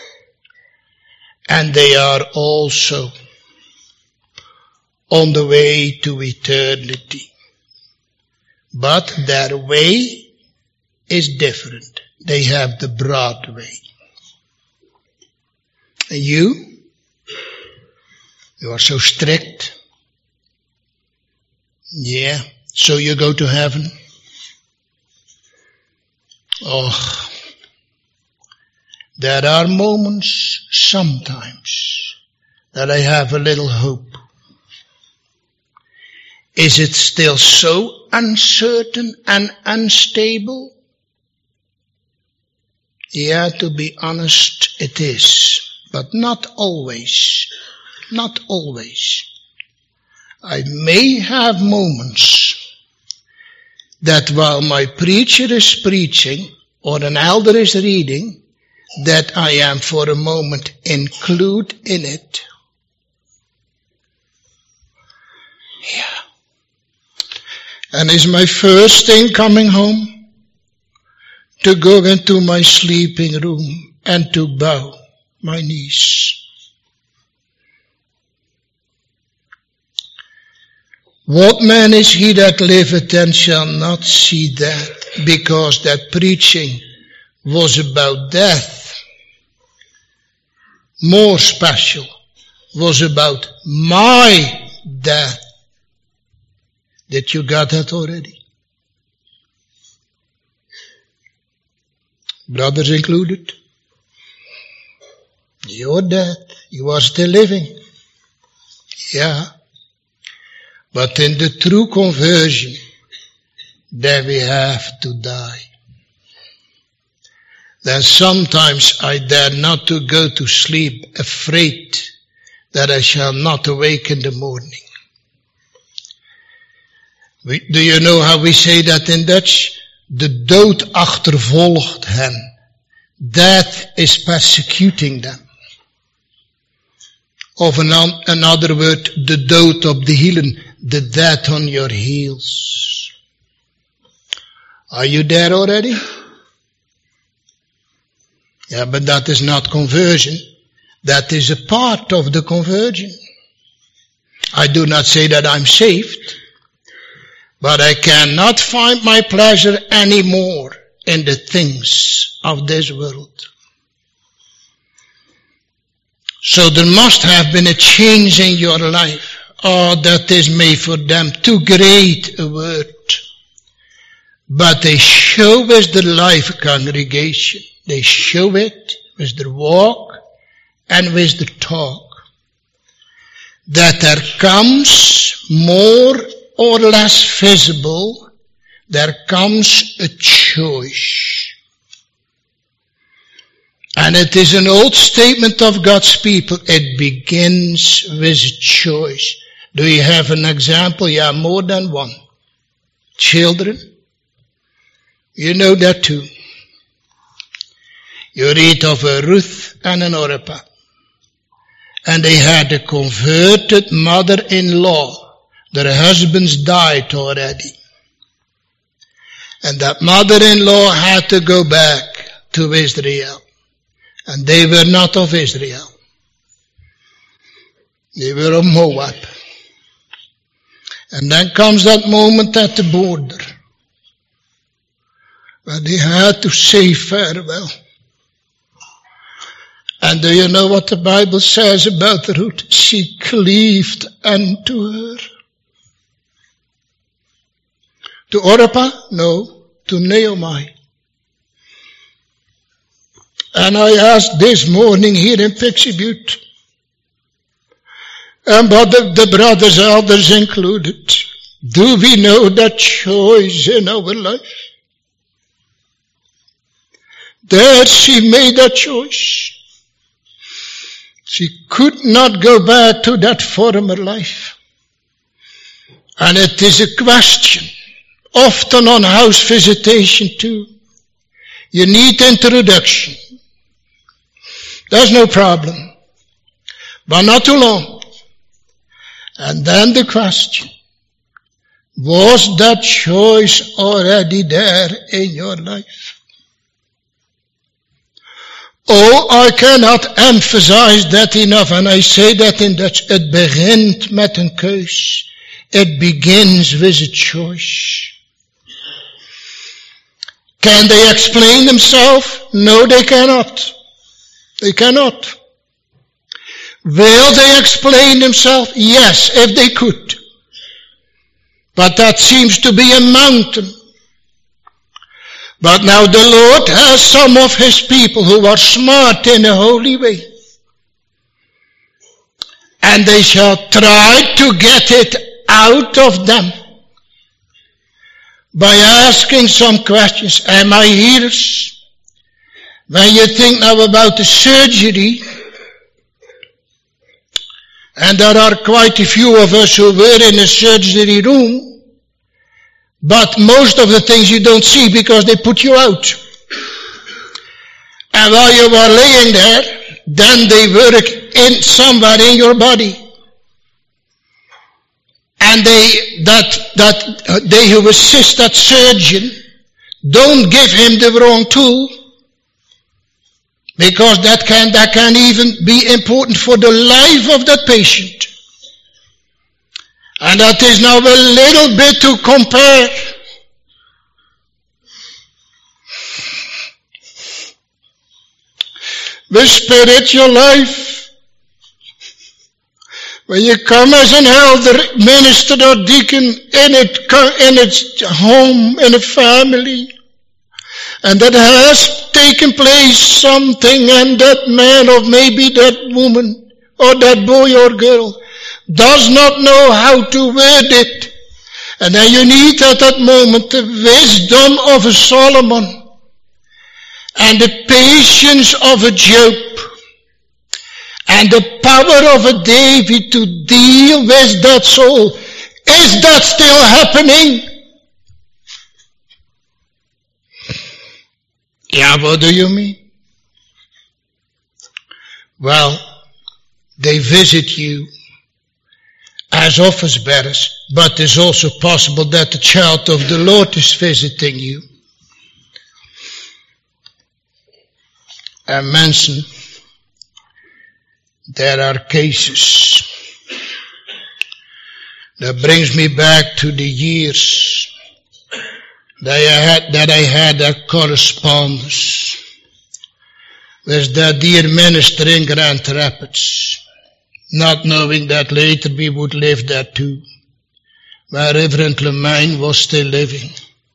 And they are also on the way to eternity. But their way is different. They have the broad way. And you? You are so strict. Yeah, so you go to heaven. Oh, there are moments sometimes that I have a little hope. Is it still so uncertain and unstable? Yeah, to be honest, it is. But not always. Not always. I may have moments that while my preacher is preaching or an elder is reading, that I am for a moment included in it. Yeah. And is my first thing coming home to go into my sleeping room and to bow my knees. What man is he that liveth and shall not see death? Because that preaching was about death. more special, was about my death. Did you get that already? Brothers included? You're dead. You are still living. Yeah. But in the true conversion, then we have to die. Then sometimes I dare not to go to sleep, afraid that I shall not awake in the morning. We, do you know how we say that in Dutch? De dood achtervolgt hen. Death is persecuting them. Of an, another word, de dood op de hielen. The death on your heels. Are you there already? Yeah, but that is not conversion. That is a part of the conversion. I do not say that I'm saved, but I cannot find my pleasure anymore in the things of this world. So there must have been a change in your life. Oh, that is made for them too great a word. But they show with the life congregation. They show it with their walk and with the talk. That there comes more or less visible, there comes a choice. And it is an old statement of God's people. It begins with a choice. Do you have an example? Yeah, more than one. Children, you know that too. You read of a Ruth and an Orpah. And they had a converted mother-in-law. Their husbands died already. And that mother-in-law had to go back to Israel. And they were not of Israel. They were of Moab. And then comes that moment at the border, where they had to say farewell. And do you know what the Bible says about Ruth? She cleaved unto her. To Orpah? No, to Naomi. And I asked this morning here in Pixie Butte, and but the, the brothers, elders included, do we know that choice in our life? There she made a choice. She could not go back to that former life. And it is a question, often on house visitation too. You need introduction. There's no problem. But not too long. And then the question, was that choice already there in your life? Oh, I cannot emphasize that enough, and I say that in Dutch. Het begint met een keus. It begins with a choice. Can they explain themselves? No, they cannot. They cannot. Will they explain themselves? Yes, if they could. But that seems to be a mountain. But now the Lord has some of his people who are smart in a holy way. And they shall try to get it out of them by asking some questions. Am I hearers? When you think now about the surgery, and there are quite a few of us who were in a surgery room, but most of the things you don't see because they put you out. And while you are laying there, then they work in somewhere in your body. And they, that, that, they who assist that surgeon, don't give him the wrong tool, because that can, that can even be important for the life of that patient. And that is now a little bit to compare. with spiritual life. When you come as an elder, minister or deacon in it, in its home, in a family, and that has taken place something, and that man or maybe that woman or that boy or girl does not know how to word it. And then you need at that moment the wisdom of a Solomon and the patience of a Job and the power of a David to deal with that soul. Is that still happening? Yeah, what do you mean? Well, they visit you as office bearers, but it's also possible that the child of the Lord is visiting you. And mention, there are cases. That brings me back to the years that I had, that I had a correspondence with that dear minister in Grand Rapids, not knowing that later we would live there too, where Reverend Lemaine was still living.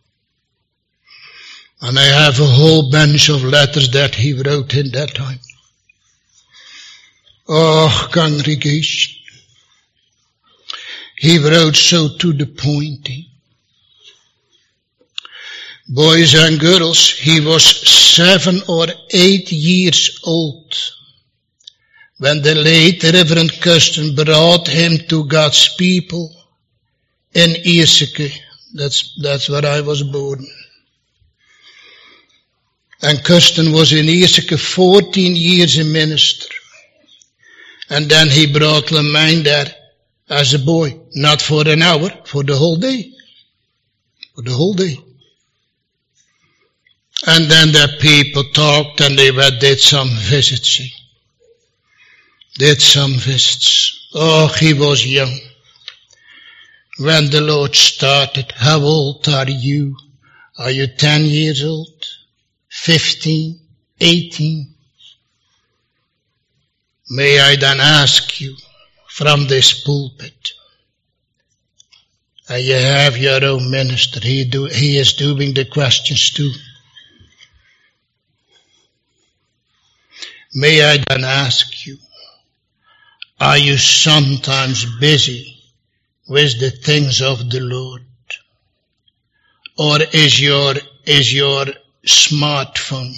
And I have a whole bunch of letters that he wrote in that time. Oh, congregation. He wrote so to the point. Boys and girls, he was seven or eight years old when the late Reverend Kirsten brought him to God's people in Ierseke. That's, that's where I was born. And Kirsten was in Ierseke fourteen years a minister. And then he brought Lemaine there as a boy. Not for an hour, for the whole day. For the whole day. And then the people talked and they were, did some visits. Did some visits. Oh, he was young. When the Lord started, how old are you? Are you ten years old? Fifteen? Eighteen? May I then ask you from this pulpit, and you have your own minister, he, do, he is doing the questions too. May I then ask you, are you sometimes busy with the things of the Lord? Or is your, is your smartphone?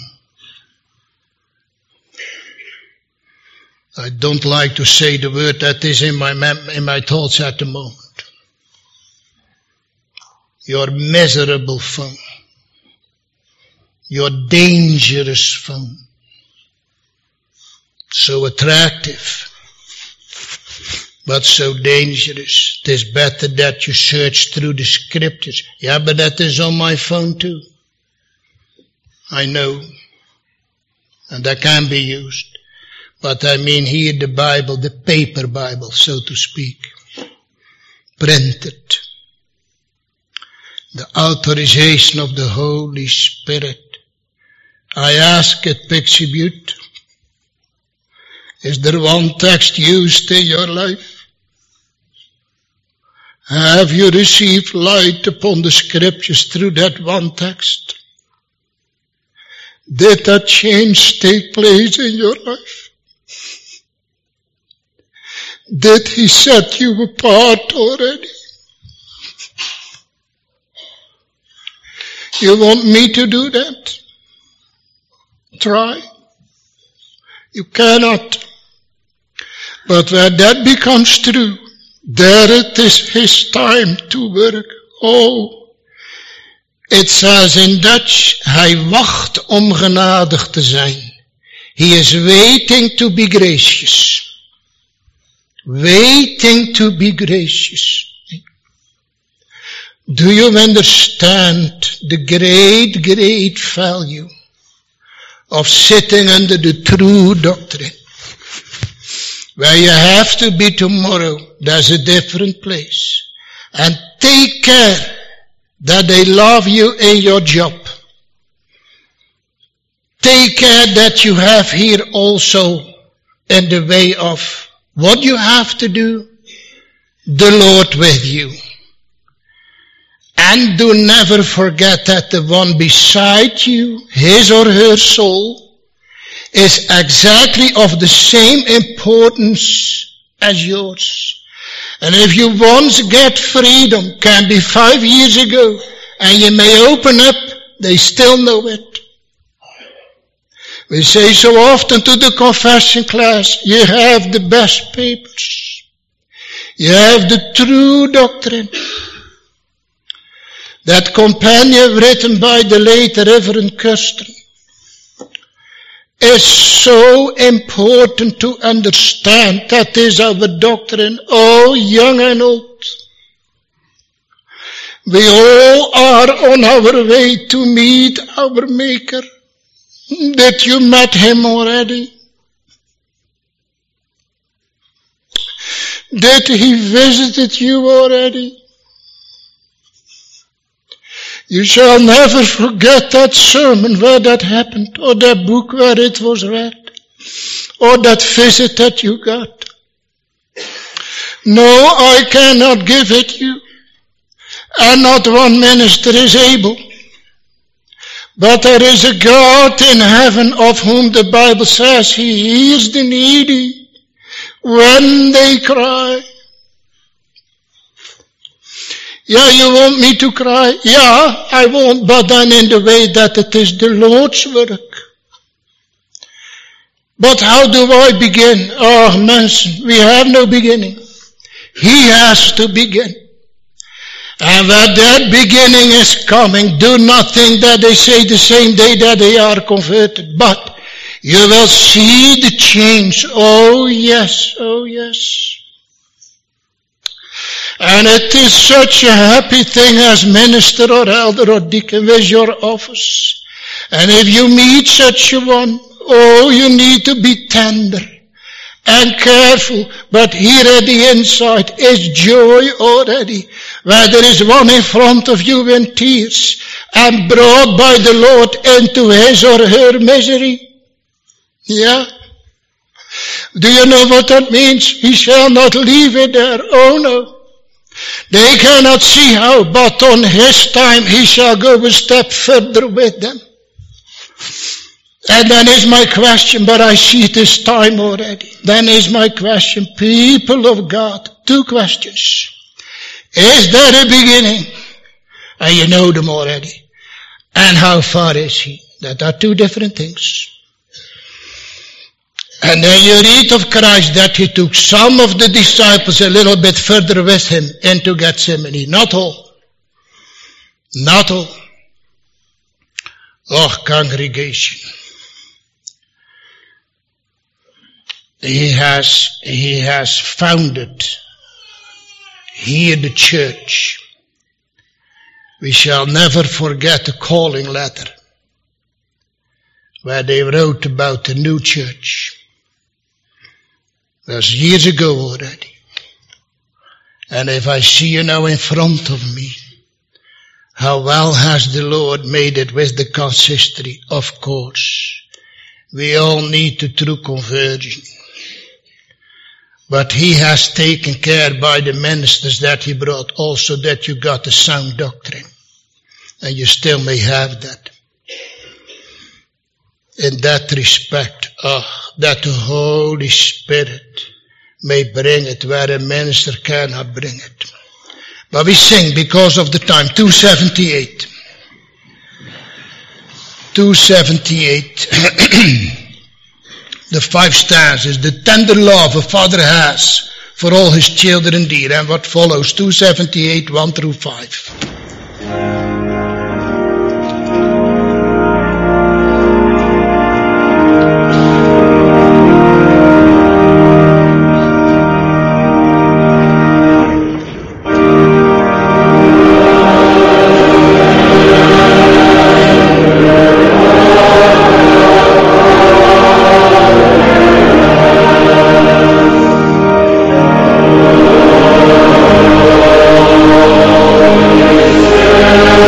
I don't like to say the word that is in my mem- in my thoughts at the moment. Your miserable phone. Your dangerous phone. So attractive, but so dangerous. It is better that you search through the scriptures. Yeah, but that is on my phone too. I know. And that can be used. But I mean here the Bible, the paper Bible, so to speak. Printed. The authorization of the Holy Spirit. I ask at Pixie Butte, is there one text used in your life? Have you received light upon the scriptures through that one text? Did that change take place in your life? Did he set you apart already? You want me to do that? Try. You cannot. But when that becomes true, there it is his time to work. Oh, it says in Dutch, hij wacht om genadig te zijn. He is waiting to be gracious. Waiting to be gracious. Do you understand the great, great value of sitting under the true doctrine? Where you have to be tomorrow, there's a different place. And take care that they love you in your job. take care that you have here also in the way of what you have to do, the Lord with you. And do never forget that the one beside you, his or her soul, is exactly of the same importance as yours. And if you once get freedom, can be five years ago, and you may open up, they still know it. We say so often to the confession class, you have the best papers. You have the true doctrine. That companion written by the late Reverend Custer is so important to understand. That is our doctrine, oh young and old. We all are on our way to meet our Maker. Did you met him already? Did he visited you already? You shall never forget that sermon where that happened, or that book where it was read, or that visit that you got. No, I cannot give it you, and not one minister is able. But there is a God in heaven of whom the Bible says he hears the needy when they cry. Yeah, you want me to cry? Yeah, I won't, but then in the way that it is the Lord's work. But how do I begin? Oh, man, we have no beginning. He has to begin. And when that beginning is coming, do not think that they say the same day that they are converted. But you will see the change. Oh yes, oh yes. And it is such a happy thing as minister or elder or deacon with your office. And if you meet such a one, oh, you need to be tender and careful. But here at the inside is joy already. Where there is one in front of you in tears and brought by the Lord into his or her misery. Yeah. Do you know what that means? He shall not leave it there. Oh no. They cannot see how, but on his time he shall go a step further with them. And then is my question, but I see it is time already. Then is my question, people of God, two questions. Is there a beginning? And you know them already. And how far is he? That are two different things. And then you read of Christ that he took some of the disciples a little bit further with him into Gethsemane. Not all. Not all. Oh, congregation. He has, he has founded here the church. We shall never forget the calling letter where they wrote about the new church. That was years ago already. And if I see you now in front of me, how well has the Lord made it with the consistory? Of course. We all need the true conversion. But he has taken care by the ministers that he brought also that you got a sound doctrine. And you still may have that. In that respect, oh, that the Holy Spirit may bring it where a minister cannot bring it. But we sing because of the time. two seventy-eight. two seventy-eight. The five stanzas, the tender love a father has for all his children dear. And what follows, two seventy-eight, one through five. Oh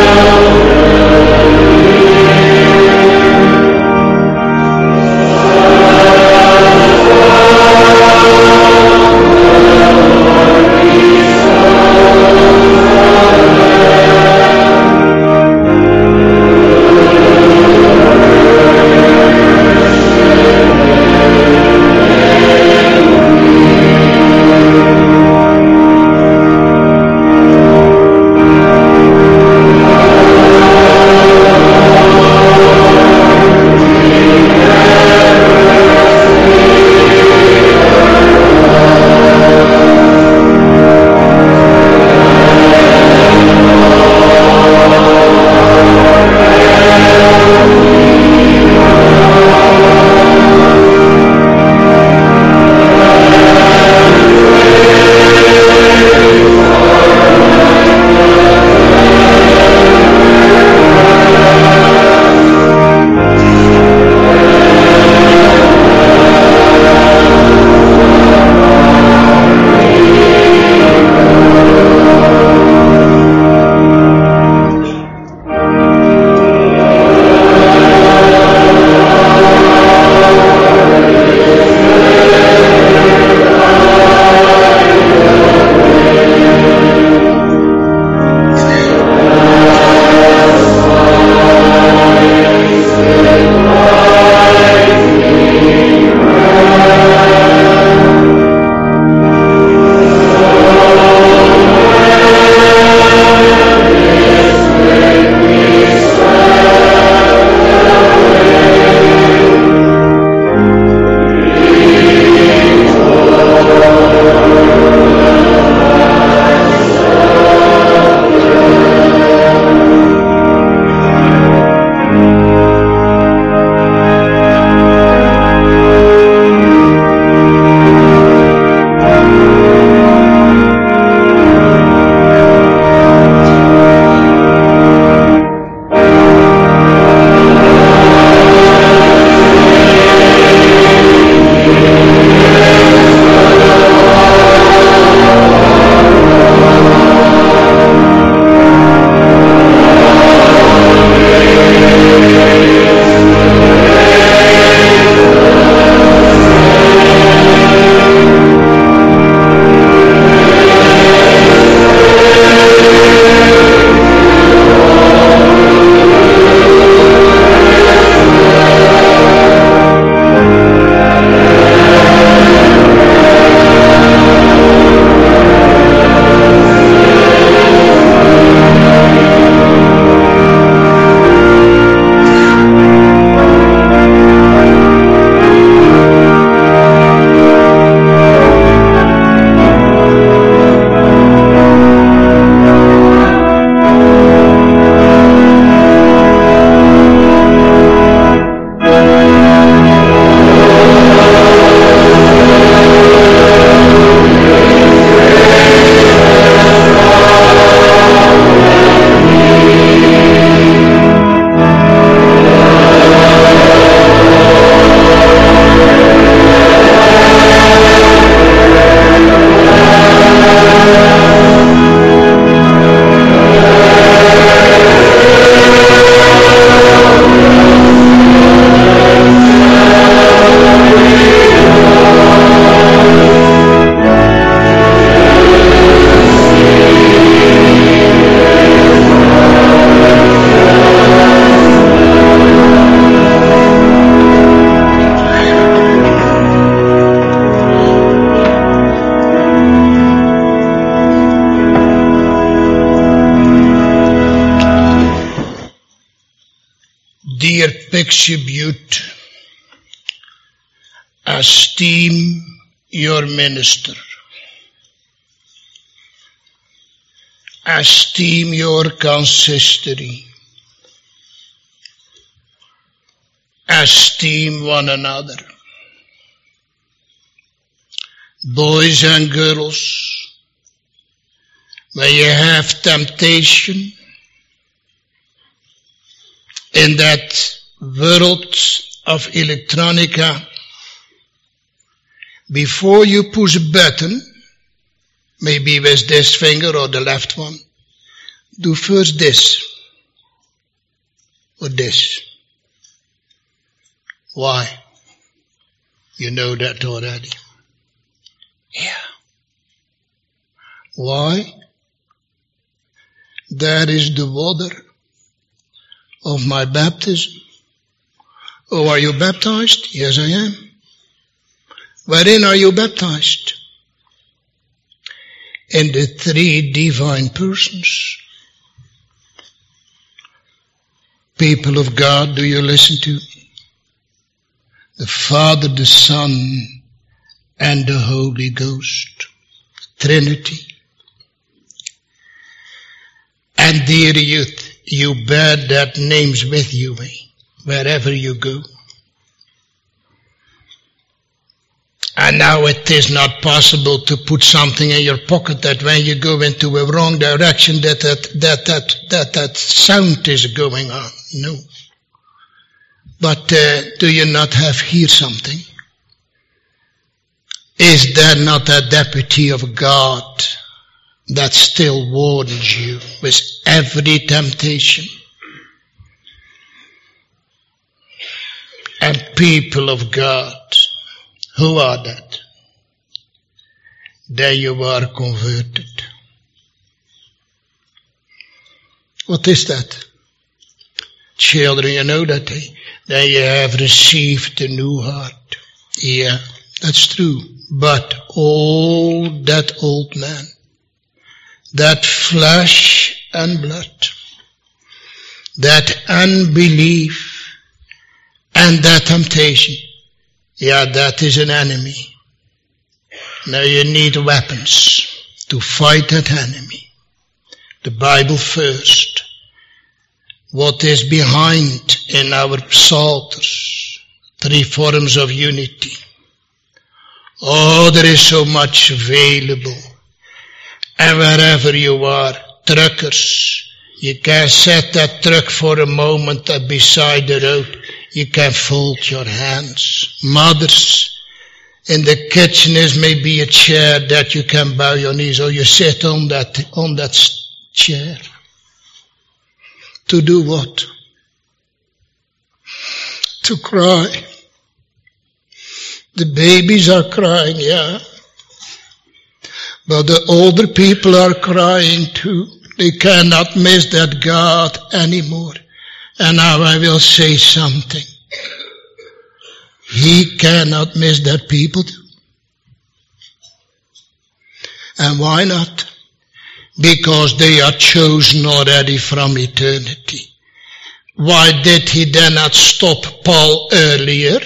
dear Pixie Butte, esteem your minister. Esteem your consistory. Esteem one another. Boys and girls, when you have temptation in that world of electronica, before you push a button, maybe with this finger or the left one, do first this or this. Why? You know that already. Yeah. Why? That is the water of my baptism. Oh, are you baptized? Yes, I am. Wherein are you baptized? In the three divine persons. People of God, do you listen to? The Father, the Son, and the Holy Ghost. Trinity. And dear youth, you bear that names with you, eh? Wherever you go. And now it is not possible to put something in your pocket that when you go into a wrong direction that that, that, that, that, that sound is going on. No. But uh, do you not have here something? Is there not a deputy of God that still warns you with every temptation? And people of God, who are that? Then you are converted. What is that? Children, you know that, eh? Then you have received a new heart. Yeah, that's true. But all that old man, that flesh and blood, that unbelief and that temptation, yeah, that is an enemy. Now you need weapons to fight that enemy. The Bible first. What is behind in our psalters? Three forms of unity. Oh, there is so much available. And wherever you are, truckers, you can set that truck for a moment beside the road. You can fold your hands. Mothers, in the kitchen is maybe a chair that you can bow your knees, or you sit on that, on that chair. To do what? To cry. The babies are crying, yeah. But the older people are crying too. They cannot miss that God anymore. And now I will say something. He cannot miss that people too. And why not? Because they are chosen already from eternity. Why did he then not stop Paul earlier?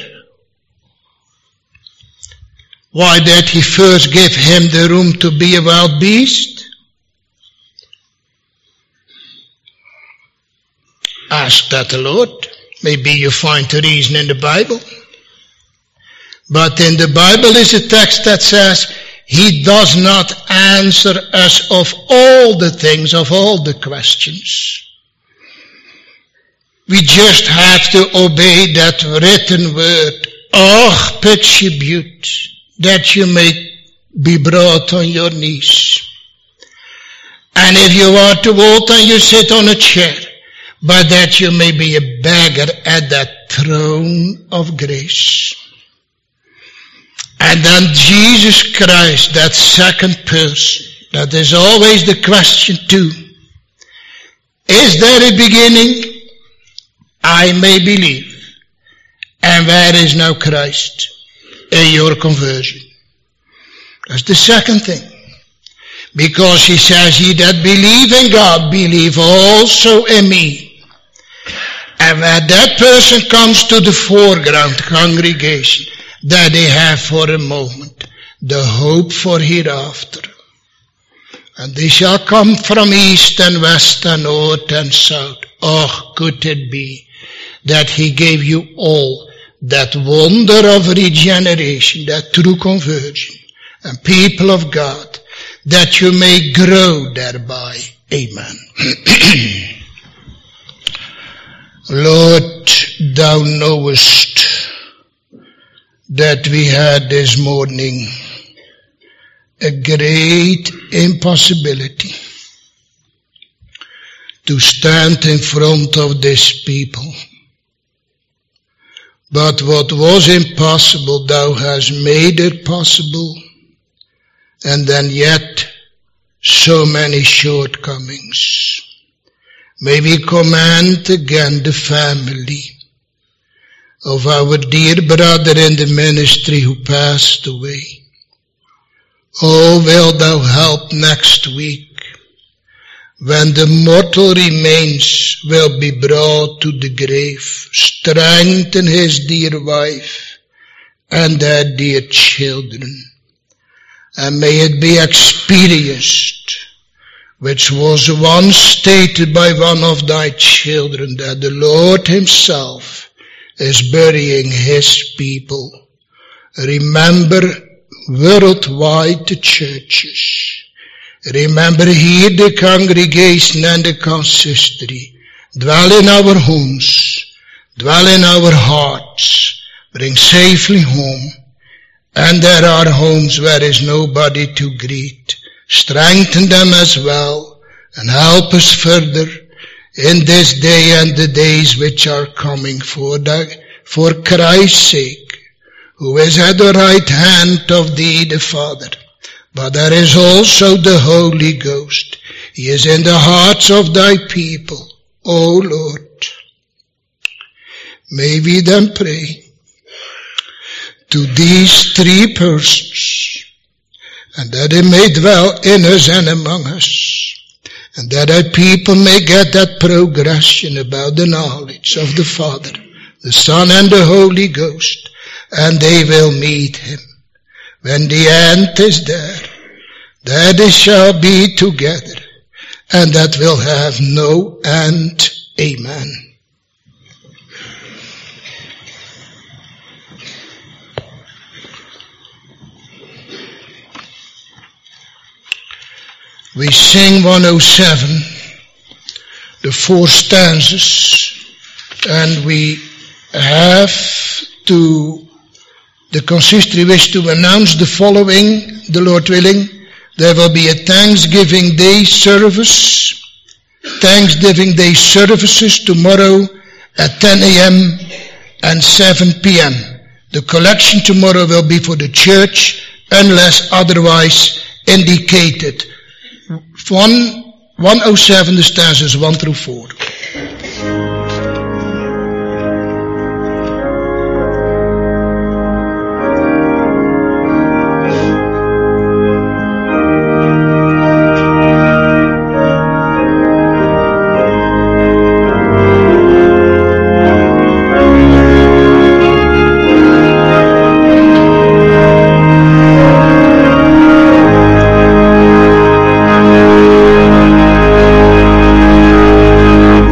Why did he first give him the room to be a wild beast? Ask that the Lord. Maybe you find the reason in the Bible. But in the Bible is a text that says, he does not answer us of all the things, of all the questions. We just have to obey that written word, Och Pixie Butte, that you may be brought on your knees. And if you are too old, then you sit on a chair, but that you may be a beggar at that throne of grace. And then Jesus Christ, that second person, that is always the question too. Is there a beginning? I may believe. And where is now Christ in your conversion? That's the second thing. Because he says, ye that believe in God, believe also in me. And when that person comes to the foreground congregation, that they have for a moment the hope for hereafter. And they shall come from east and west and north and south. Oh, could it be that he gave you all that wonder of regeneration, that true conversion, and people of God, that you may grow thereby. Amen. Lord, thou knowest that we had this morning a great impossibility to stand in front of this people. But what was impossible, thou hast made it possible, and then yet so many shortcomings. May we command again the family of our dear brother in the ministry who passed away. Oh, will thou help next week when the mortal remains will be brought to the grave. Strengthen his dear wife and their dear children. And may it be experienced, which was once stated by one of thy children, that the Lord himself is burying his people. Remember worldwide the churches. Remember here the congregation and the consistory. Dwell in our homes. Dwell in our hearts. Bring safely home. And there are homes where there is nobody to greet. Strengthen them as well. And help us further in this day and the days which are coming for, the, for Christ's sake, who is at the right hand of thee the Father. But there is also the Holy Ghost. He is in the hearts of thy people, O Lord. May we then pray to these three persons, and that they may dwell in us and among us, and that thy people may get that progression about the knowledge of the Father, the Son, and the Holy Ghost, and they will meet him. When the end is there, that they shall be together, and that will have no end. Amen. We sing one oh seven, the four stanzas, and we have to, the consistory wish to announce the following, the Lord willing. There will be a Thanksgiving Day service, Thanksgiving Day services tomorrow at ten a.m. and seven p.m. The collection tomorrow will be for the church unless otherwise indicated. One, one oh seven, the stanzas one through four. Thank you.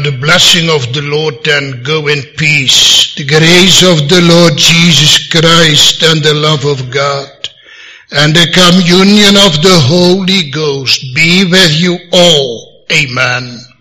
the blessing of the Lord and go in peace. The grace of the Lord Jesus Christ and the love of God and the communion of the Holy Ghost be with you all. Amen.